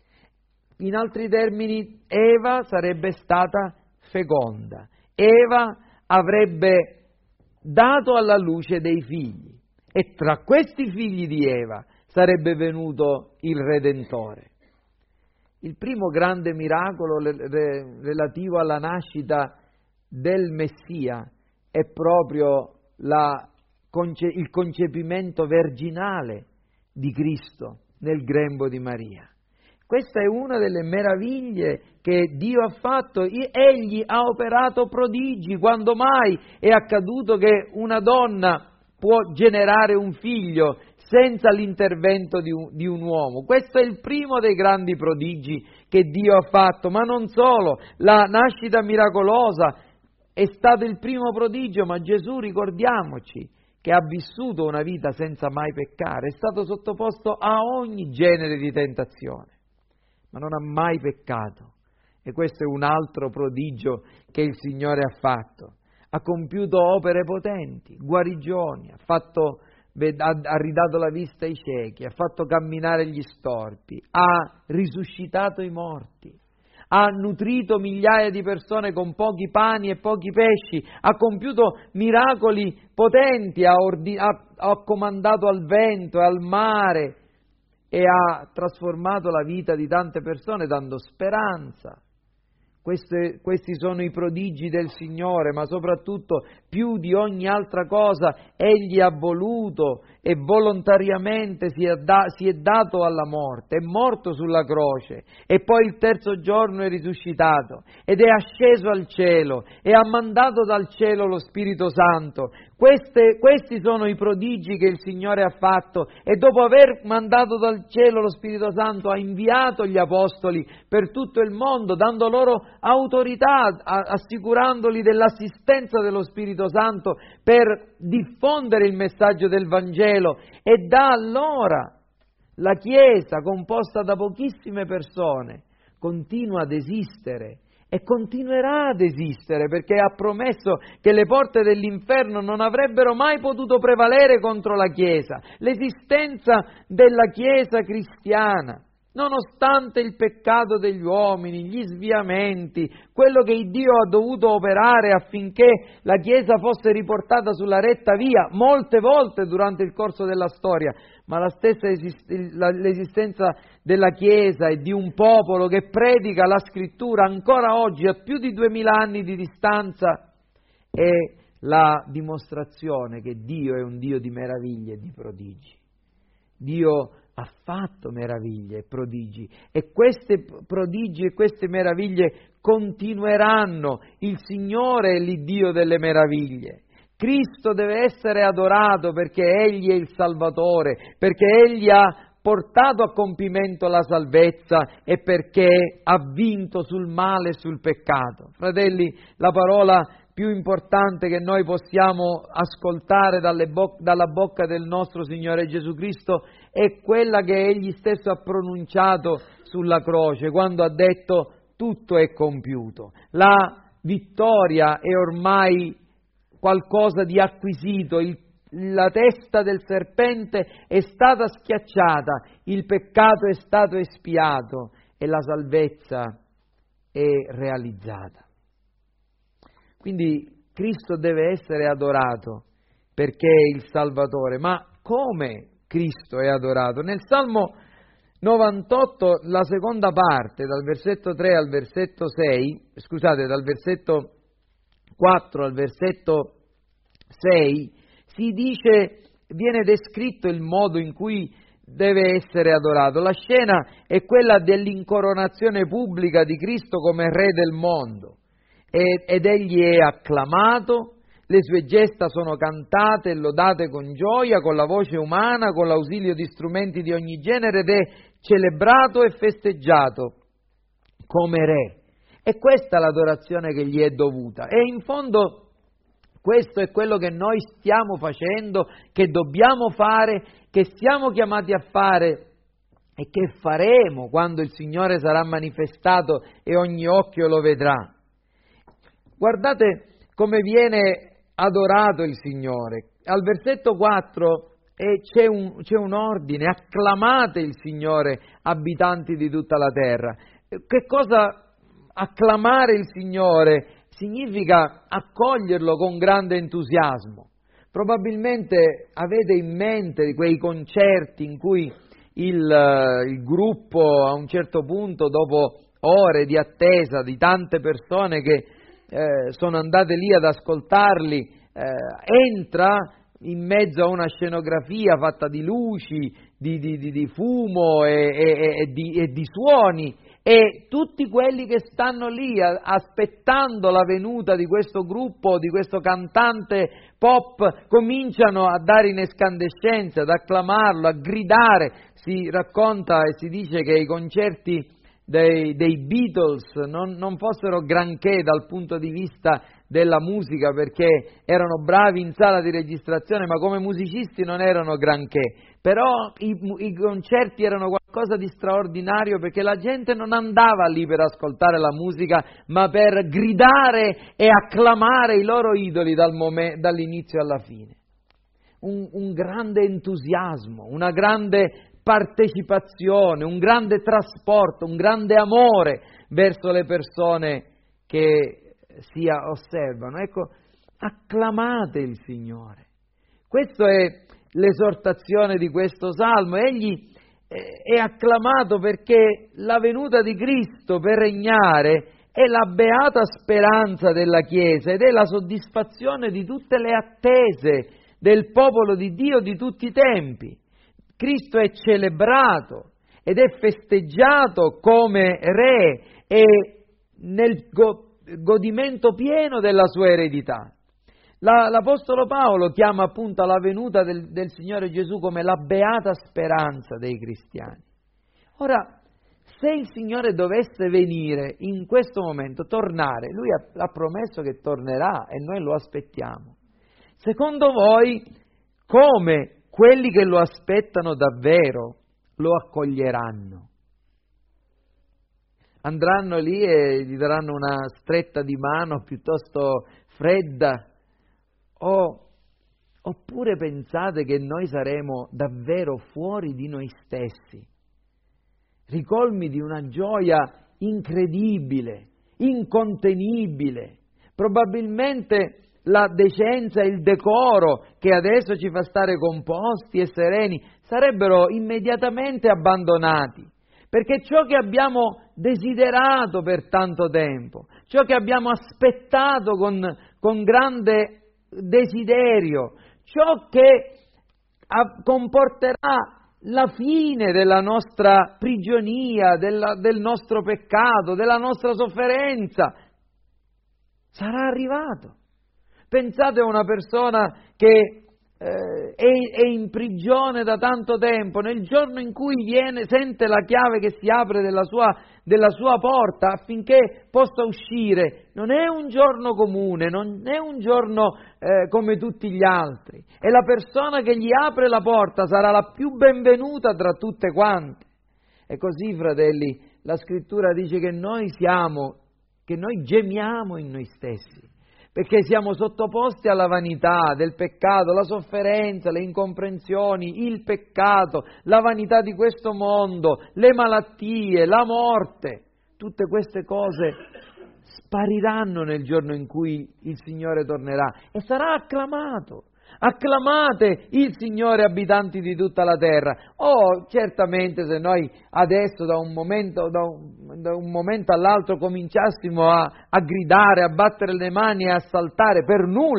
In altri termini, Eva sarebbe stata feconda. Eva avrebbe dato alla luce dei figli e tra questi figli di Eva sarebbe venuto il Redentore. Il primo grande miracolo relativo alla nascita del Messia è proprio la, il concepimento virginale di Cristo nel grembo di Maria. Questa è una delle meraviglie che Dio ha fatto. Egli ha operato prodigi. Quando mai è accaduto che una donna può generare un figlio senza l'intervento di un, di un uomo? Questo è il primo dei grandi prodigi che Dio ha fatto. Ma non solo, la nascita miracolosa è stato il primo prodigio, ma Gesù, ricordiamoci, che ha vissuto una vita senza mai peccare, è stato sottoposto a ogni genere di tentazione, ma non ha mai peccato. E questo è un altro prodigio che il Signore ha fatto. Ha compiuto opere potenti, guarigioni, ha, fatto, ha ridato la vista ai ciechi, ha fatto camminare gli storpi, ha risuscitato i morti, ha nutrito migliaia di persone con pochi pani e pochi pesci, ha compiuto miracoli potenti, ha, ordi, ha, ha comandato al vento e al mare, e ha trasformato la vita di tante persone dando speranza. Queste, questi sono i prodigi del Signore, ma soprattutto più di ogni altra cosa Egli ha voluto e volontariamente si è, da, si è dato alla morte, è morto sulla croce e poi il terzo giorno è risuscitato ed è asceso al cielo e ha mandato dal cielo lo Spirito Santo. Queste, questi sono i prodigi che il Signore ha fatto, e dopo aver mandato dal cielo lo Spirito Santo ha inviato gli Apostoli per tutto il mondo, dando loro autorità, assicurandoli dell'assistenza dello Spirito Santo per diffondere il messaggio del Vangelo, e da allora la Chiesa, composta da pochissime persone, continua ad esistere e continuerà ad esistere, perché ha promesso che le porte dell'inferno non avrebbero mai potuto prevalere contro la Chiesa, l'esistenza della Chiesa cristiana. Nonostante il peccato degli uomini, gli sviamenti, quello che Dio ha dovuto operare affinché la Chiesa fosse riportata sulla retta via molte volte durante il corso della storia, ma la stessa esist- l'esistenza della Chiesa e di un popolo che predica la Scrittura ancora oggi a più di duemila anni di distanza è la dimostrazione che Dio è un Dio di meraviglie e di prodigi. Dio ha fatto meraviglie e prodigi, e questi prodigi e queste meraviglie continueranno. Il Signore è l'Iddio delle meraviglie. Cristo deve essere adorato perché Egli è il Salvatore, perché Egli ha portato a compimento la salvezza e perché ha vinto sul male e sul peccato. Fratelli, la parola più importante che noi possiamo ascoltare dalle bo- dalla bocca del nostro Signore Gesù Cristo è quella che Egli stesso ha pronunciato sulla croce, quando ha detto: tutto è compiuto. La vittoria è ormai qualcosa di acquisito, il, la testa del serpente è stata schiacciata, il peccato è stato espiato e la salvezza è realizzata. Quindi Cristo deve essere adorato perché è il Salvatore. Ma come Cristo è adorato? Nel Salmo novantotto, la seconda parte, dal versetto tre al versetto sei, scusate, dal versetto quattro al versetto sei, si dice viene descritto il modo in cui deve essere adorato. La scena è quella dell'incoronazione pubblica di Cristo come Re del mondo, ed egli è acclamato, le sue gesta sono cantate e lodate con gioia, con la voce umana, con l'ausilio di strumenti di ogni genere, ed è celebrato e festeggiato come Re. E questa è l'adorazione che gli è dovuta. E in fondo questo è quello che noi stiamo facendo, che dobbiamo fare, che siamo chiamati a fare e che faremo quando il Signore sarà manifestato e ogni occhio lo vedrà. Guardate come viene adorato il Signore. Al versetto quattro eh, c'è, un, c'è un ordine: acclamate il Signore, abitanti di tutta la terra. Che cosa acclamare il Signore? Significa accoglierlo con grande entusiasmo. Probabilmente avete in mente quei concerti in cui il, il gruppo a un certo punto, dopo ore di attesa di tante persone che eh, sono andate lì ad ascoltarli, eh, entra in mezzo a una scenografia fatta di luci, di, di, di, di fumo e, e, e, di, e di suoni, e tutti quelli che stanno lì a, aspettando la venuta di questo gruppo, di questo cantante pop, cominciano a dare in escandescenza, ad acclamarlo, a gridare. Si racconta e si dice che i concerti dei, dei Beatles non, non fossero granché dal punto di vista della musica, perché erano bravi in sala di registrazione, ma come musicisti non erano granché. Però i, i concerti erano qualcosa di straordinario, perché la gente non andava lì per ascoltare la musica, ma per gridare e acclamare i loro idoli dal momen- dall'inizio alla fine. Un, un grande entusiasmo, una grande partecipazione, un grande trasporto, un grande amore verso le persone che si osservano. Ecco, acclamate il Signore. Questa è l'esortazione di questo salmo. Egli è acclamato perché la venuta di Cristo per regnare è la beata speranza della Chiesa ed è la soddisfazione di tutte le attese del popolo di Dio di tutti i tempi. Cristo è celebrato ed è festeggiato come Re e nel godimento pieno della sua eredità. La, l'Apostolo Paolo chiama appunto la venuta del, del Signore Gesù come la beata speranza dei cristiani. Ora, se il Signore dovesse venire in questo momento, tornare, Lui ha, ha promesso che tornerà e noi lo aspettiamo. Secondo voi, come quelli che lo aspettano davvero lo accoglieranno? Andranno lì e gli daranno una stretta di mano piuttosto fredda? O, oppure pensate che noi saremo davvero fuori di noi stessi, ricolmi di una gioia incredibile, incontenibile? Probabilmente la decenza e il decoro che adesso ci fa stare composti e sereni sarebbero immediatamente abbandonati, perché ciò che abbiamo desiderato per tanto tempo, ciò che abbiamo aspettato con, con grande desiderio, ciò che comporterà la fine della nostra prigionia, della, del nostro peccato, della nostra sofferenza, sarà arrivato. Pensate a una persona che eh, è, è in prigione da tanto tempo, nel giorno in cui viene, sente la chiave che si apre della sua, della sua porta affinché possa uscire, non è un giorno comune, non è un giorno eh, come tutti gli altri, e la persona che gli apre la porta sarà la più benvenuta tra tutte quante. E così, fratelli, la Scrittura dice che noi siamo, che noi gemiamo in noi stessi, perché siamo sottoposti alla vanità del peccato, la sofferenza, le incomprensioni, il peccato, la vanità di questo mondo, le malattie, la morte. Tutte queste cose spariranno nel giorno in cui il Signore tornerà e sarà acclamato. Acclamate il Signore, abitanti di tutta la terra. Oh, certamente se noi adesso da un momento, da un, da un momento all'altro cominciassimo a, a gridare, a battere le mani e a saltare, per nulla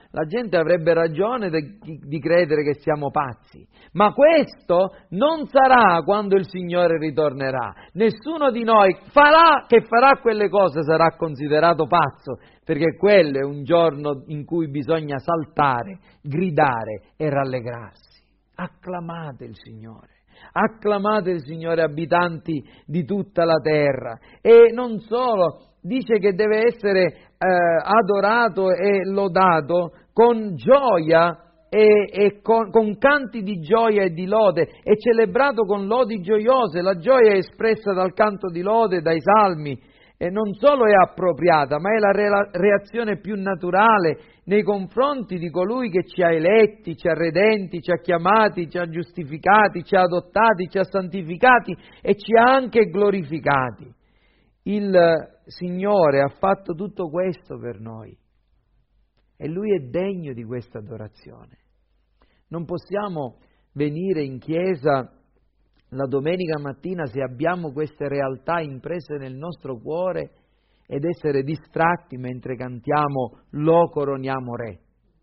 la gente avrebbe ragione di, di credere che siamo pazzi. Ma questo non sarà quando il Signore ritornerà. Nessuno di noi farà, che farà quelle cose sarà considerato pazzo, perché quello è un giorno in cui bisogna saltare, gridare e rallegrarsi. Acclamate il Signore. Acclamate il Signore, abitanti di tutta la terra. E non solo, dice che deve essere eh, adorato e lodato con gioia e, e con, con canti di gioia e di lode, e celebrato con lodi gioiose. La gioia è espressa dal canto di lode, dai salmi, e non solo è appropriata, ma è la re- reazione più naturale nei confronti di colui che ci ha eletti, ci ha redenti, ci ha chiamati, ci ha giustificati, ci ha adottati, ci ha santificati e ci ha anche glorificati. Il Signore ha fatto tutto questo per noi e Lui è degno di questa adorazione. Non possiamo venire in chiesa la domenica mattina se abbiamo queste realtà impresse nel nostro cuore ed essere distratti mentre cantiamo "Lo coroniamo Re",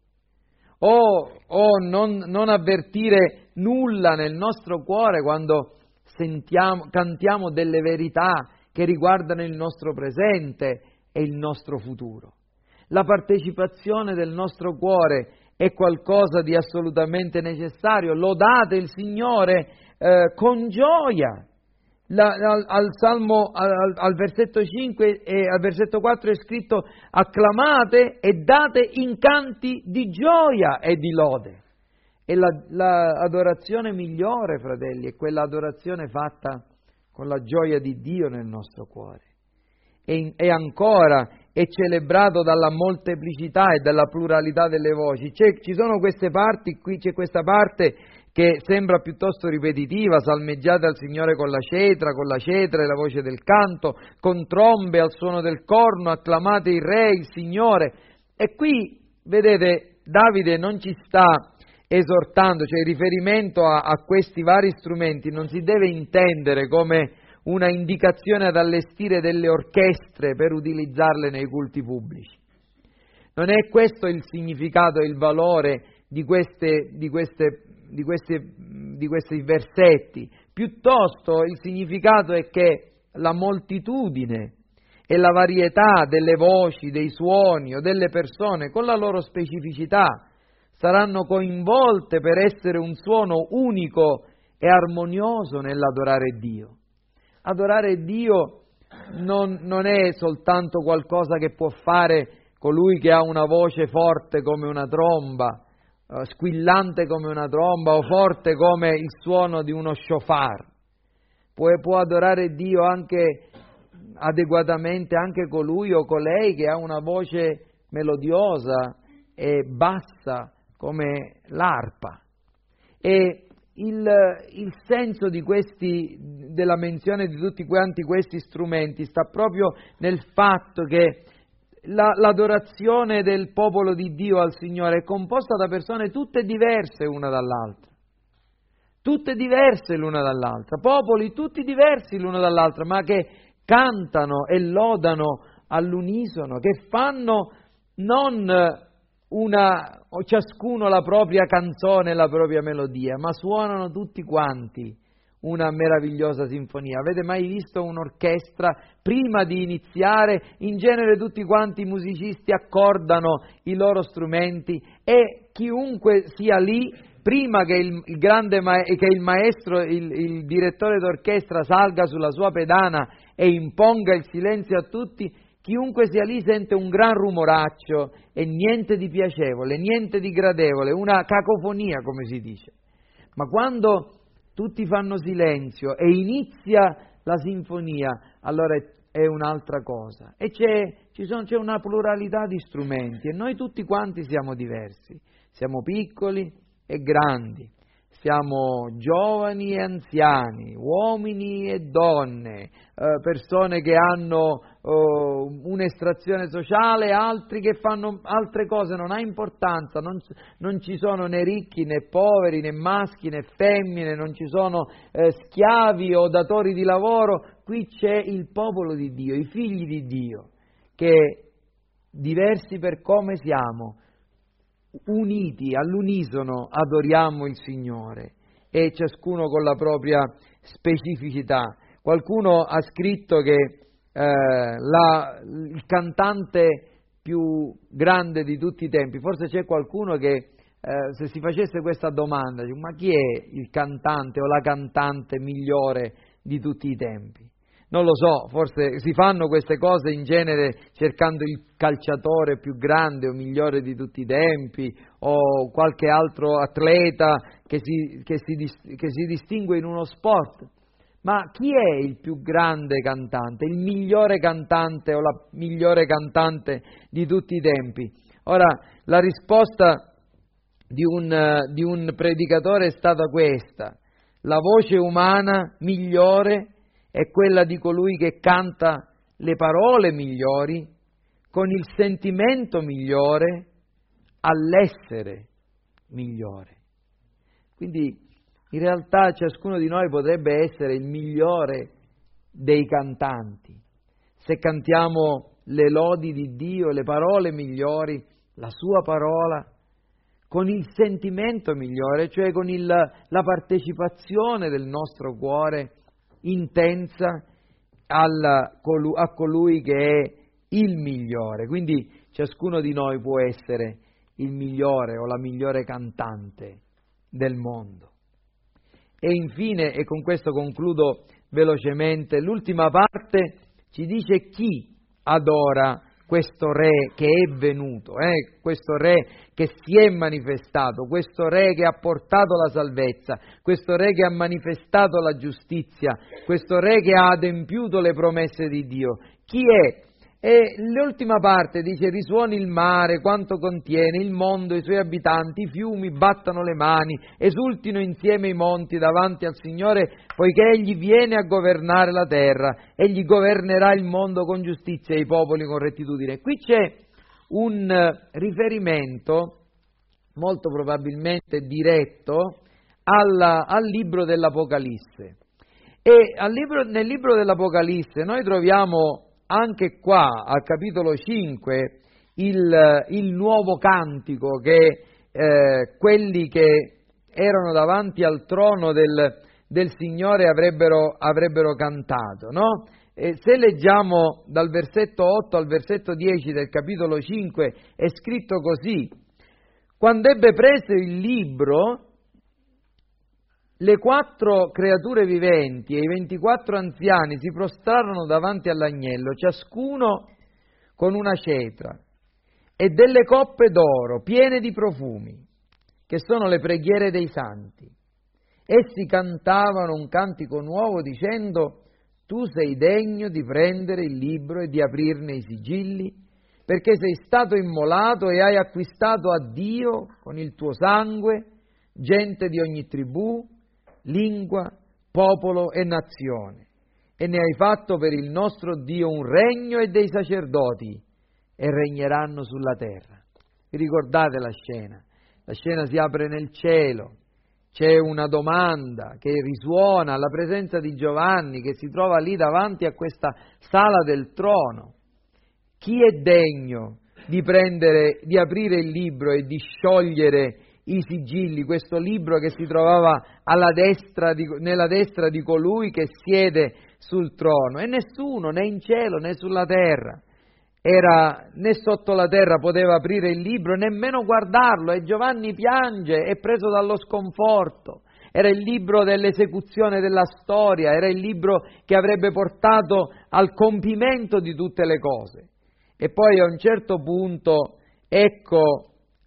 o, o non, non avvertire nulla nel nostro cuore quando sentiamo, cantiamo delle verità che riguardano il nostro presente e il nostro futuro. La partecipazione del nostro cuore è qualcosa di assolutamente necessario. Lodate il Signore eh, con gioia. La, al, al Salmo, al, al versetto cinque e al versetto quattro è scritto: acclamate e date incanti di gioia e di lode. E la, la adorazione migliore, fratelli, è quella adorazione fatta con la gioia di Dio nel nostro cuore. E, e ancora è celebrato dalla molteplicità e dalla pluralità delle voci. C'è, ci sono queste parti, qui c'è questa parte che sembra piuttosto ripetitiva: salmeggiate al Signore con la cetra, con la cetra e la voce del canto, con trombe al suono del corno, acclamate il Re, il Signore. E qui, vedete, Davide non ci sta esortando, cioè il riferimento a, a questi vari strumenti non si deve intendere come una indicazione ad allestire delle orchestre per utilizzarle nei culti pubblici. Non è questo il significato e il valore di, queste, di, queste, di, queste, di questi versetti. Piuttosto il significato è che la moltitudine e la varietà delle voci, dei suoni o delle persone con la loro specificità saranno coinvolte per essere un suono unico e armonioso nell'adorare Dio. Adorare Dio non, non è soltanto qualcosa che può fare colui che ha una voce forte come una tromba, eh, squillante come una tromba o forte come il suono di uno shofar. Può, può adorare Dio anche adeguatamente anche colui o colei che ha una voce melodiosa e bassa come l'arpa. E il, il senso di questi, della menzione di tutti quanti questi strumenti sta proprio nel fatto che la, l'adorazione del popolo di Dio al Signore è composta da persone tutte diverse una dall'altra. Tutte diverse l'una dall'altra, popoli tutti diversi l'uno dall'altra, ma che cantano e lodano all'unisono, che fanno non una, o ciascuno la propria canzone e la propria melodia, ma suonano tutti quanti una meravigliosa sinfonia. Avete mai visto un'orchestra? Prima di iniziare, in genere tutti quanti i musicisti accordano i loro strumenti e chiunque sia lì, prima che il, il grande ma- che il maestro, il, il direttore d'orchestra salga sulla sua pedana e imponga il silenzio a tutti, chiunque sia lì sente un gran rumoraccio e niente di piacevole, niente di gradevole, una cacofonia, come si dice. Ma quando tutti fanno silenzio e inizia la sinfonia, allora è, è un'altra cosa. E c'è, ci sono, c'è una pluralità di strumenti e noi tutti quanti siamo diversi, siamo piccoli e grandi, siamo giovani e anziani, uomini e donne, eh, persone che hanno eh, un'estrazione sociale, altri che fanno altre cose, non ha importanza, non, non ci sono né ricchi né poveri, né maschi né femmine, non ci sono eh, schiavi o datori di lavoro, qui c'è il popolo di Dio, i figli di Dio, che diversi per come siamo, uniti, all'unisono adoriamo il Signore, e ciascuno con la propria specificità. Qualcuno ha scritto che eh, la, il cantante più grande di tutti i tempi, forse c'è qualcuno che eh, se si facesse questa domanda, ma chi è il cantante o la cantante migliore di tutti i tempi? Non lo so, forse si fanno queste cose in genere cercando il calciatore più grande o migliore di tutti i tempi, o qualche altro atleta che si, che si, che si distingue in uno sport. Ma chi è il più grande cantante, il migliore cantante o la migliore cantante di tutti i tempi? Ora, la risposta di un, di un predicatore è stata questa: la voce umana migliore è quella di colui che canta le parole migliori con il sentimento migliore all'essere migliore. Quindi in realtà ciascuno di noi potrebbe essere il migliore dei cantanti. Se cantiamo le lodi di Dio, le parole migliori, la sua parola, con il sentimento migliore, cioè con il, la partecipazione del nostro cuore intensa al, a colui che è il migliore. Quindi ciascuno di noi può essere il migliore o la migliore cantante del mondo. E infine, e con questo concludo velocemente, l'ultima parte ci dice chi adora questo Re che è venuto, eh? questo Re che si è manifestato, questo Re che ha portato la salvezza, questo Re che ha manifestato la giustizia, questo Re che ha adempiuto le promesse di Dio. Chi è? E l'ultima parte dice: risuoni il mare, quanto contiene, il mondo, i suoi abitanti, i fiumi battano le mani, esultino insieme i monti davanti al Signore, poiché Egli viene a governare la terra, Egli governerà il mondo con giustizia e i popoli con rettitudine. Qui c'è un riferimento, molto probabilmente diretto, alla, al libro dell'Apocalisse. E al libro, nel libro dell'Apocalisse noi troviamo anche qua, al capitolo cinque, il, il nuovo cantico che eh, quelli che erano davanti al trono del, del Signore avrebbero, avrebbero cantato, no? E se leggiamo dal versetto otto al versetto dieci del capitolo cinque, è scritto così: quando ebbe preso il libro, le quattro creature viventi e i ventiquattro anziani si prostrarono davanti all'agnello, ciascuno con una cetra e delle coppe d'oro piene di profumi, che sono le preghiere dei santi. Essi cantavano un cantico nuovo dicendo: tu sei degno di prendere il libro e di aprirne i sigilli, perché sei stato immolato e hai acquistato a Dio con il tuo sangue gente di ogni tribù, lingua, popolo e nazione, e ne hai fatto per il nostro Dio un regno e dei sacerdoti, e regneranno sulla terra. Vi ricordate la scena? La scena si apre nel cielo, c'è una domanda che risuona alla presenza di Giovanni, che si trova lì davanti a questa sala del trono. Chi è degno di prendere, di aprire il libro e di sciogliere i sigilli, questo libro che si trovava alla destra di, nella destra di colui che siede sul trono? E nessuno, né in cielo né sulla terra, era, né sotto la terra poteva aprire il libro, nemmeno guardarlo, e Giovanni piange, è preso dallo sconforto. Era il libro dell'esecuzione della storia, era il libro che avrebbe portato al compimento di tutte le cose. E poi a un certo punto ecco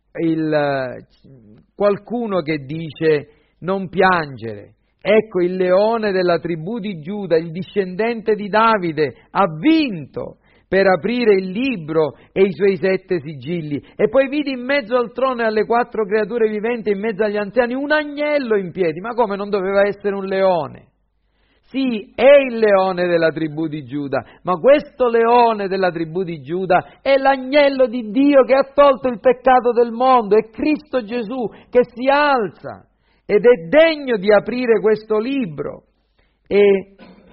il, qualcuno che dice: non piangere, ecco il leone della tribù di Giuda, il discendente di Davide, ha vinto per aprire il libro e i suoi sette sigilli. E poi vidi in mezzo al trono e alle quattro creature viventi, in mezzo agli anziani, un agnello in piedi. Ma come, non doveva essere un leone? Sì, è il leone della tribù di Giuda, ma questo leone della tribù di Giuda è l'agnello di Dio che ha tolto il peccato del mondo, è Cristo Gesù che si alza ed è degno di aprire questo libro. E,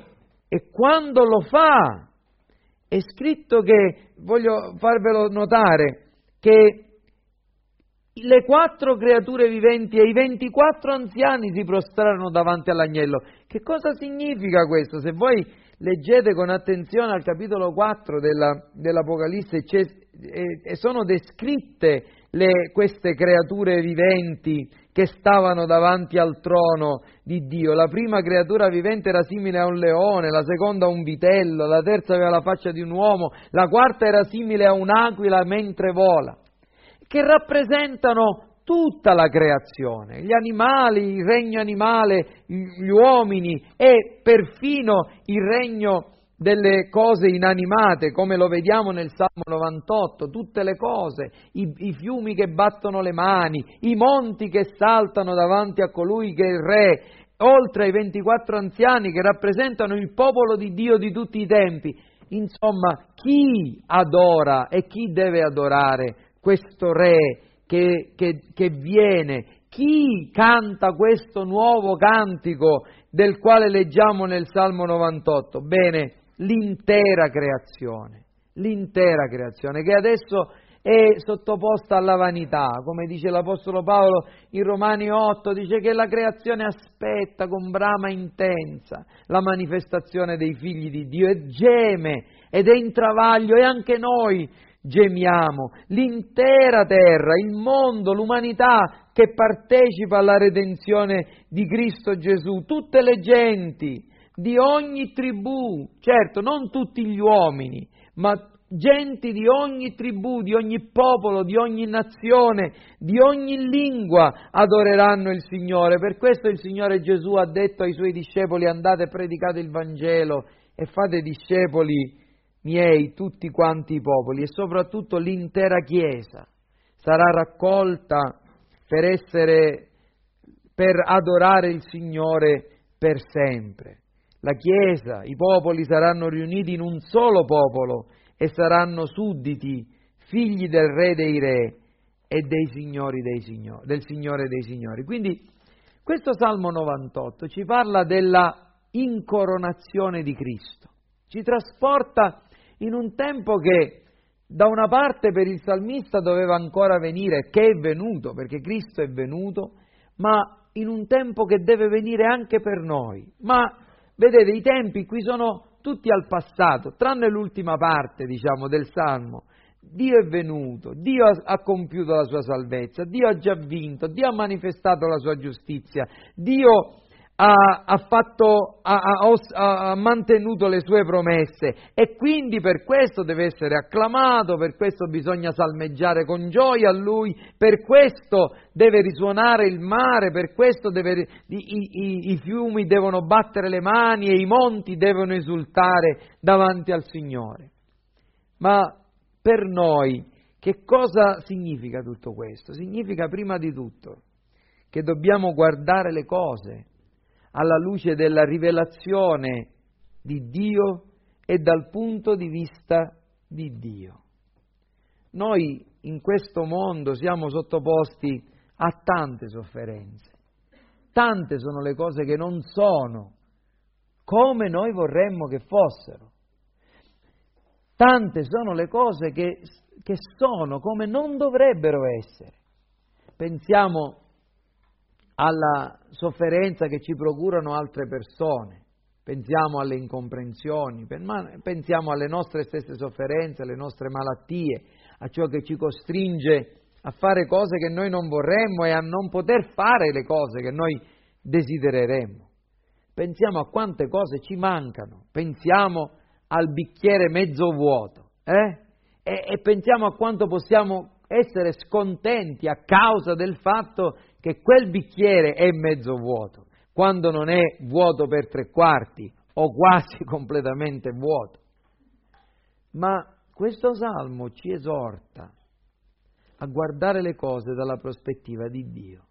e quando lo fa, è scritto che, voglio farvelo notare, che le quattro creature viventi e i ventiquattro anziani si prostrarono davanti all'agnello. Che cosa significa questo? Se voi leggete con attenzione al capitolo quattro della, dell'Apocalisse, c'è, e, e sono descritte le, queste creature viventi che stavano davanti al trono di Dio. La prima creatura vivente era simile a un leone, la seconda a un vitello, la terza aveva la faccia di un uomo, la quarta era simile a un'aquila mentre vola, che rappresentano tutta la creazione, gli animali, il regno animale, gli uomini e perfino il regno delle cose inanimate, come lo vediamo nel Salmo novantotto, tutte le cose, i, i fiumi che battono le mani, i monti che saltano davanti a colui che è il Re, oltre ai ventiquattro anziani che rappresentano il popolo di Dio di tutti i tempi. Insomma, chi adora e chi deve adorare questo Re che, che, che viene? Chi canta questo nuovo cantico del quale leggiamo nel Salmo novantotto? Bene, l'intera creazione, l'intera creazione che adesso è sottoposta alla vanità, come dice l'Apostolo Paolo in Romani otto, dice che la creazione aspetta con brama intensa la manifestazione dei figli di Dio e geme ed è in travaglio, e anche noi gemiamo, l'intera terra, il mondo, l'umanità che partecipa alla redenzione di Cristo Gesù, tutte le genti di ogni tribù, certo non tutti gli uomini, ma genti di ogni tribù, di ogni popolo, di ogni nazione, di ogni lingua adoreranno il Signore. Per questo il Signore Gesù ha detto ai Suoi discepoli: andate e predicate il Vangelo e fate discepoli miei tutti quanti i popoli, e soprattutto l'intera Chiesa sarà raccolta per essere, per adorare il Signore per sempre. La Chiesa, i popoli saranno riuniti in un solo popolo e saranno sudditi, figli del Re dei Re e dei Signori dei Signori, del Signore dei Signori. Quindi questo Salmo novantotto ci parla della incoronazione di Cristo, ci trasporta in un tempo che da una parte per il salmista doveva ancora venire, che è venuto, perché Cristo è venuto, ma in un tempo che deve venire anche per noi. Ma vedete, i tempi qui sono tutti al passato, tranne l'ultima parte, diciamo, del Salmo. Dio è venuto, Dio ha, ha compiuto la sua salvezza, Dio ha già vinto, Dio ha manifestato la sua giustizia, Dio ha, ha, fatto, ha, ha, ha mantenuto le sue promesse, e quindi per questo deve essere acclamato, per questo bisogna salmeggiare con gioia a Lui, per questo deve risuonare il mare, per questo deve, i, i, i fiumi devono battere le mani e i monti devono esultare davanti al Signore. Ma per noi che cosa significa tutto questo? Significa prima di tutto che dobbiamo guardare le cose alla luce della rivelazione di Dio e dal punto di vista di Dio. Noi in questo mondo siamo sottoposti a tante sofferenze, tante sono le cose che non sono come noi vorremmo che fossero, tante sono le cose che, che sono come non dovrebbero essere. Pensiamo alla sofferenza che ci procurano altre persone, pensiamo alle incomprensioni, pensiamo alle nostre stesse sofferenze, alle nostre malattie, a ciò che ci costringe a fare cose che noi non vorremmo e a non poter fare le cose che noi desidereremmo. Pensiamo a quante cose ci mancano, pensiamo al bicchiere mezzo vuoto, eh? e, e pensiamo a quanto possiamo essere scontenti a causa del fatto che quel bicchiere è mezzo vuoto, quando non è vuoto per tre quarti o quasi completamente vuoto. Ma questo Salmo ci esorta a guardare le cose dalla prospettiva di Dio.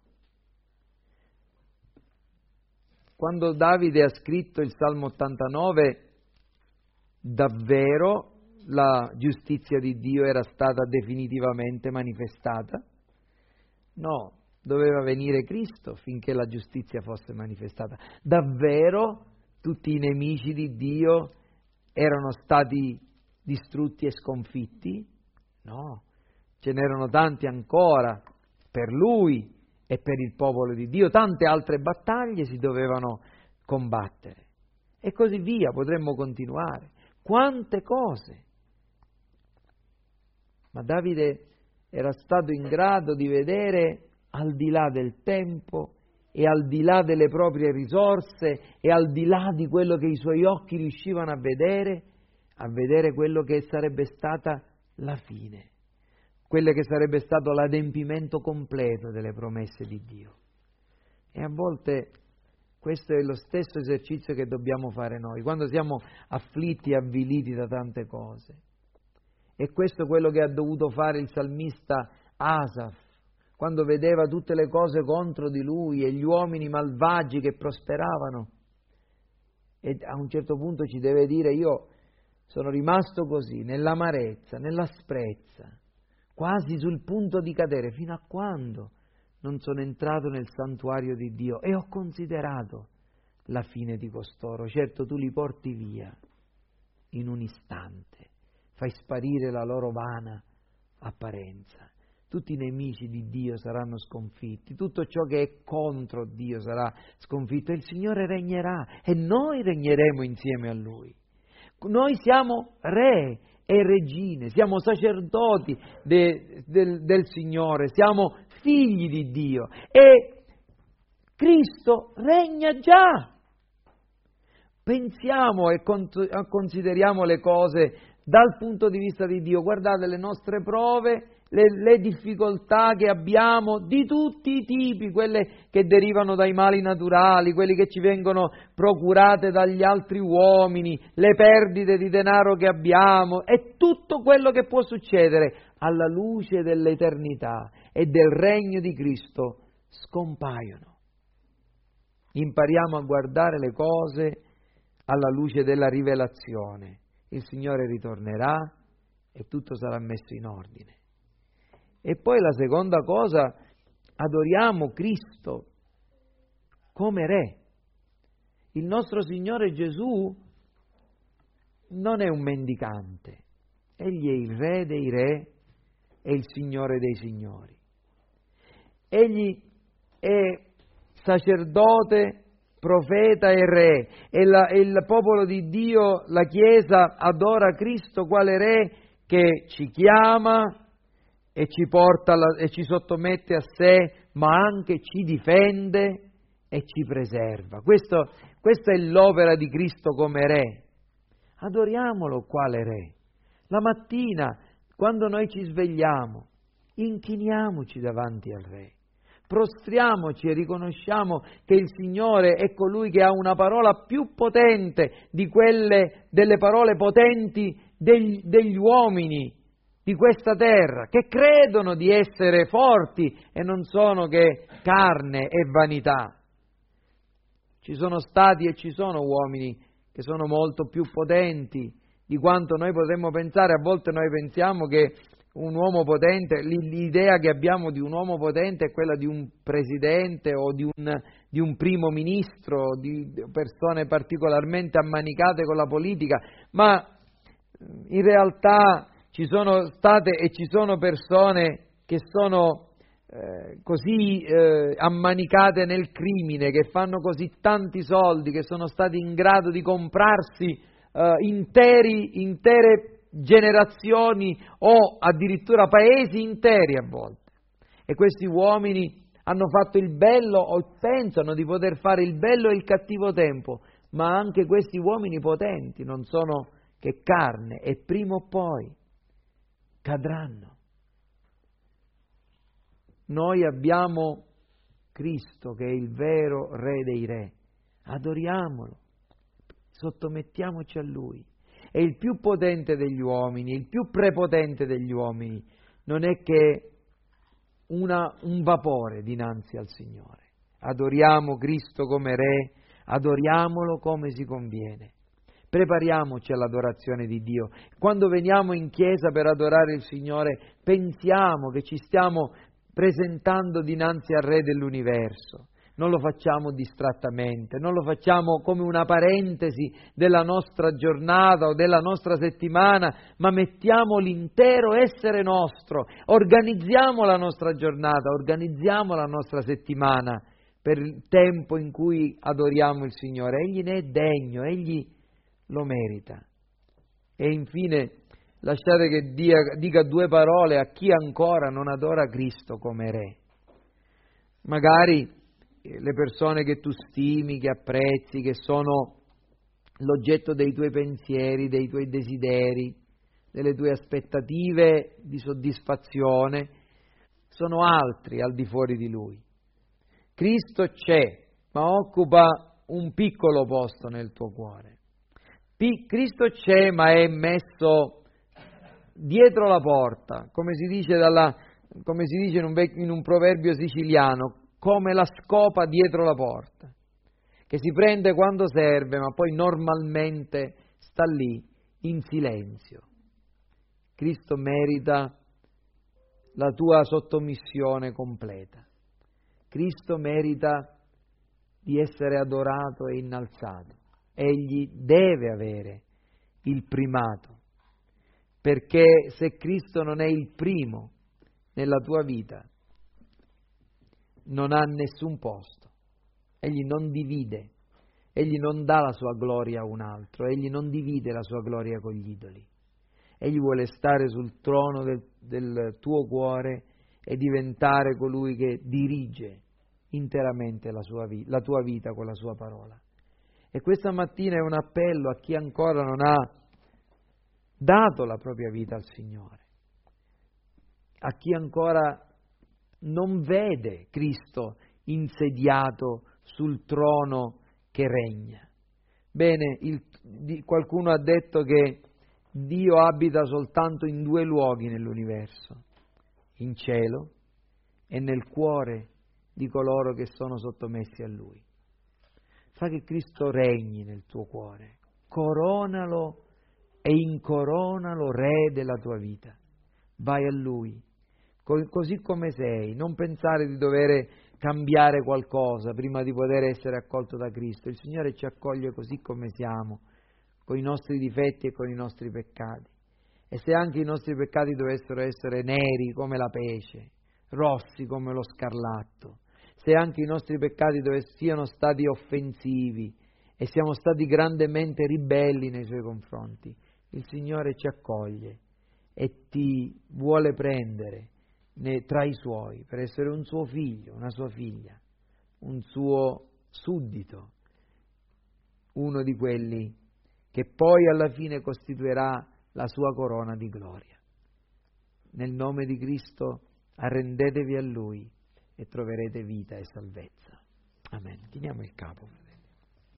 Quando Davide ha scritto il Salmo ottantanove, davvero la giustizia di Dio era stata definitivamente manifestata? No, doveva venire Cristo finché la giustizia fosse manifestata. Davvero tutti i nemici di Dio erano stati distrutti e sconfitti? No, ce n'erano tanti ancora per lui e per il popolo di Dio, tante altre battaglie si dovevano combattere. E così via, potremmo continuare. Quante cose! Ma Davide era stato in grado di vedere al di là del tempo e al di là delle proprie risorse e al di là di quello che i suoi occhi riuscivano a vedere, a vedere quello che sarebbe stata la fine, quello che sarebbe stato l'adempimento completo delle promesse di Dio. E a volte questo è lo stesso esercizio che dobbiamo fare noi, quando siamo afflitti e avviliti da tante cose. E questo è quello che ha dovuto fare il salmista Asaf, quando vedeva tutte le cose contro di lui e gli uomini malvagi che prosperavano. E a un certo punto ci deve dire: io sono rimasto così, nell'amarezza, nell'asprezza, quasi sul punto di cadere, fino a quando non sono entrato nel santuario di Dio e ho considerato la fine di costoro. Certo, tu li porti via in un istante, fai sparire la loro vana apparenza. Tutti i nemici di Dio saranno sconfitti, tutto ciò che è contro Dio sarà sconfitto e il Signore regnerà e noi regneremo insieme a Lui. Noi siamo re e regine, siamo sacerdoti de, del, del Signore, siamo figli di Dio e Cristo regna già. Pensiamo e consideriamo le cose dal punto di vista di Dio. Guardate le nostre prove, le, le difficoltà che abbiamo di tutti i tipi, quelle che derivano dai mali naturali, quelli che ci vengono procurate dagli altri uomini, le perdite di denaro che abbiamo e tutto quello che può succedere alla luce dell'eternità e del regno di Cristo scompaiono. Impariamo a guardare le cose alla luce della rivelazione. Il Signore ritornerà e tutto sarà messo in ordine. E poi la seconda cosa, adoriamo Cristo come Re. Il nostro Signore Gesù non è un mendicante, Egli è il Re dei Re e il Signore dei Signori. Egli è sacerdote, profeta e re, e, la, e il popolo di Dio, la Chiesa, adora Cristo quale Re che ci chiama e ci porta alla, e ci sottomette a sé, ma anche ci difende e ci preserva. Questo, questa è l'opera di Cristo come Re. Adoriamolo quale Re. La mattina, quando noi ci svegliamo, inchiniamoci davanti al Re. Prostriamoci e riconosciamo che il Signore è colui che ha una parola più potente di quelle delle parole potenti degli, degli uomini di questa terra, che credono di essere forti e non sono che carne e vanità. Ci sono stati e ci sono uomini che sono molto più potenti di quanto noi potremmo pensare. A volte noi pensiamo che un uomo potente, l'idea che abbiamo di un uomo potente è quella di un presidente o di un, di un primo ministro, di persone particolarmente ammanicate con la politica, ma in realtà ci sono state e ci sono persone che sono eh, così eh, ammanicate nel crimine, che fanno così tanti soldi, che sono stati in grado di comprarsi eh, interi, intere generazioni o addirittura paesi interi a volte. E questi uomini hanno fatto il bello o pensano di poter fare il bello e il cattivo tempo, ma anche questi uomini potenti non sono che carne e prima o poi cadranno. Noi abbiamo Cristo che è il vero Re dei Re, adoriamolo, sottomettiamoci a Lui. È il più potente degli uomini, il più prepotente degli uomini, non è che una, un vapore dinanzi al Signore. Adoriamo Cristo come Re, adoriamolo come si conviene. Prepariamoci all'adorazione di Dio. Quando veniamo in chiesa per adorare il Signore, pensiamo che ci stiamo presentando dinanzi al Re dell'universo. non lo facciamo distrattamente, non lo facciamo come una parentesi della nostra giornata o della nostra settimana, ma mettiamo l'intero essere nostro, organizziamo la nostra giornata, organizziamo la nostra settimana per il tempo in cui adoriamo il Signore. Egli ne è degno, Egli lo merita. E infine lasciate che dia, dica due parole a chi ancora non adora Cristo come Re. Magari le persone che tu stimi, che apprezzi, che sono l'oggetto dei tuoi pensieri, dei tuoi desideri, delle tue aspettative di soddisfazione, sono altri al di fuori di Lui. Cristo c'è, ma occupa un piccolo posto nel tuo cuore. P- Cristo c'è, ma è messo dietro la porta, come si dice, dalla, come si dice in, un vec- in un proverbio siciliano, come la scopa dietro la porta, che si prende quando serve, ma poi normalmente sta lì in silenzio. Cristo merita la tua sottomissione completa. Cristo merita di essere adorato e innalzato. Egli deve avere il primato, perché se Cristo non è il primo nella tua vita, non ha nessun posto. Egli non divide, egli non dà la sua gloria a un altro, egli non divide la sua gloria con gli idoli. Egli vuole stare sul trono del, del tuo cuore e diventare colui che dirige interamente la, sua vita, la tua vita con la sua parola. E questa mattina è un appello a chi ancora non ha dato la propria vita al Signore, a chi ancora non vede Cristo insediato sul trono che regna. Bene, il, di, qualcuno ha detto che Dio abita soltanto in due luoghi nell'universo, in cielo e nel cuore di coloro che sono sottomessi a Lui. Fa che Cristo regni nel tuo cuore, coronalo e incoronalo Re della tua vita. Vai a Lui, così come sei, non pensare di dover cambiare qualcosa prima di poter essere accolto da Cristo. Il Signore ci accoglie così come siamo, con i nostri difetti e con i nostri peccati. E se anche i nostri peccati dovessero essere neri come la pece, rossi come lo scarlatto, se anche i nostri peccati siano stati offensivi e siamo stati grandemente ribelli nei Suoi confronti, il Signore ci accoglie e ti vuole prendere tra i Suoi per essere un Suo figlio, una Sua figlia, un Suo suddito, uno di quelli che poi alla fine costituirà la Sua corona di gloria. Nel nome di Cristo arrendetevi a Lui e troverete vita e salvezza. Amen. Chiniamo il capo.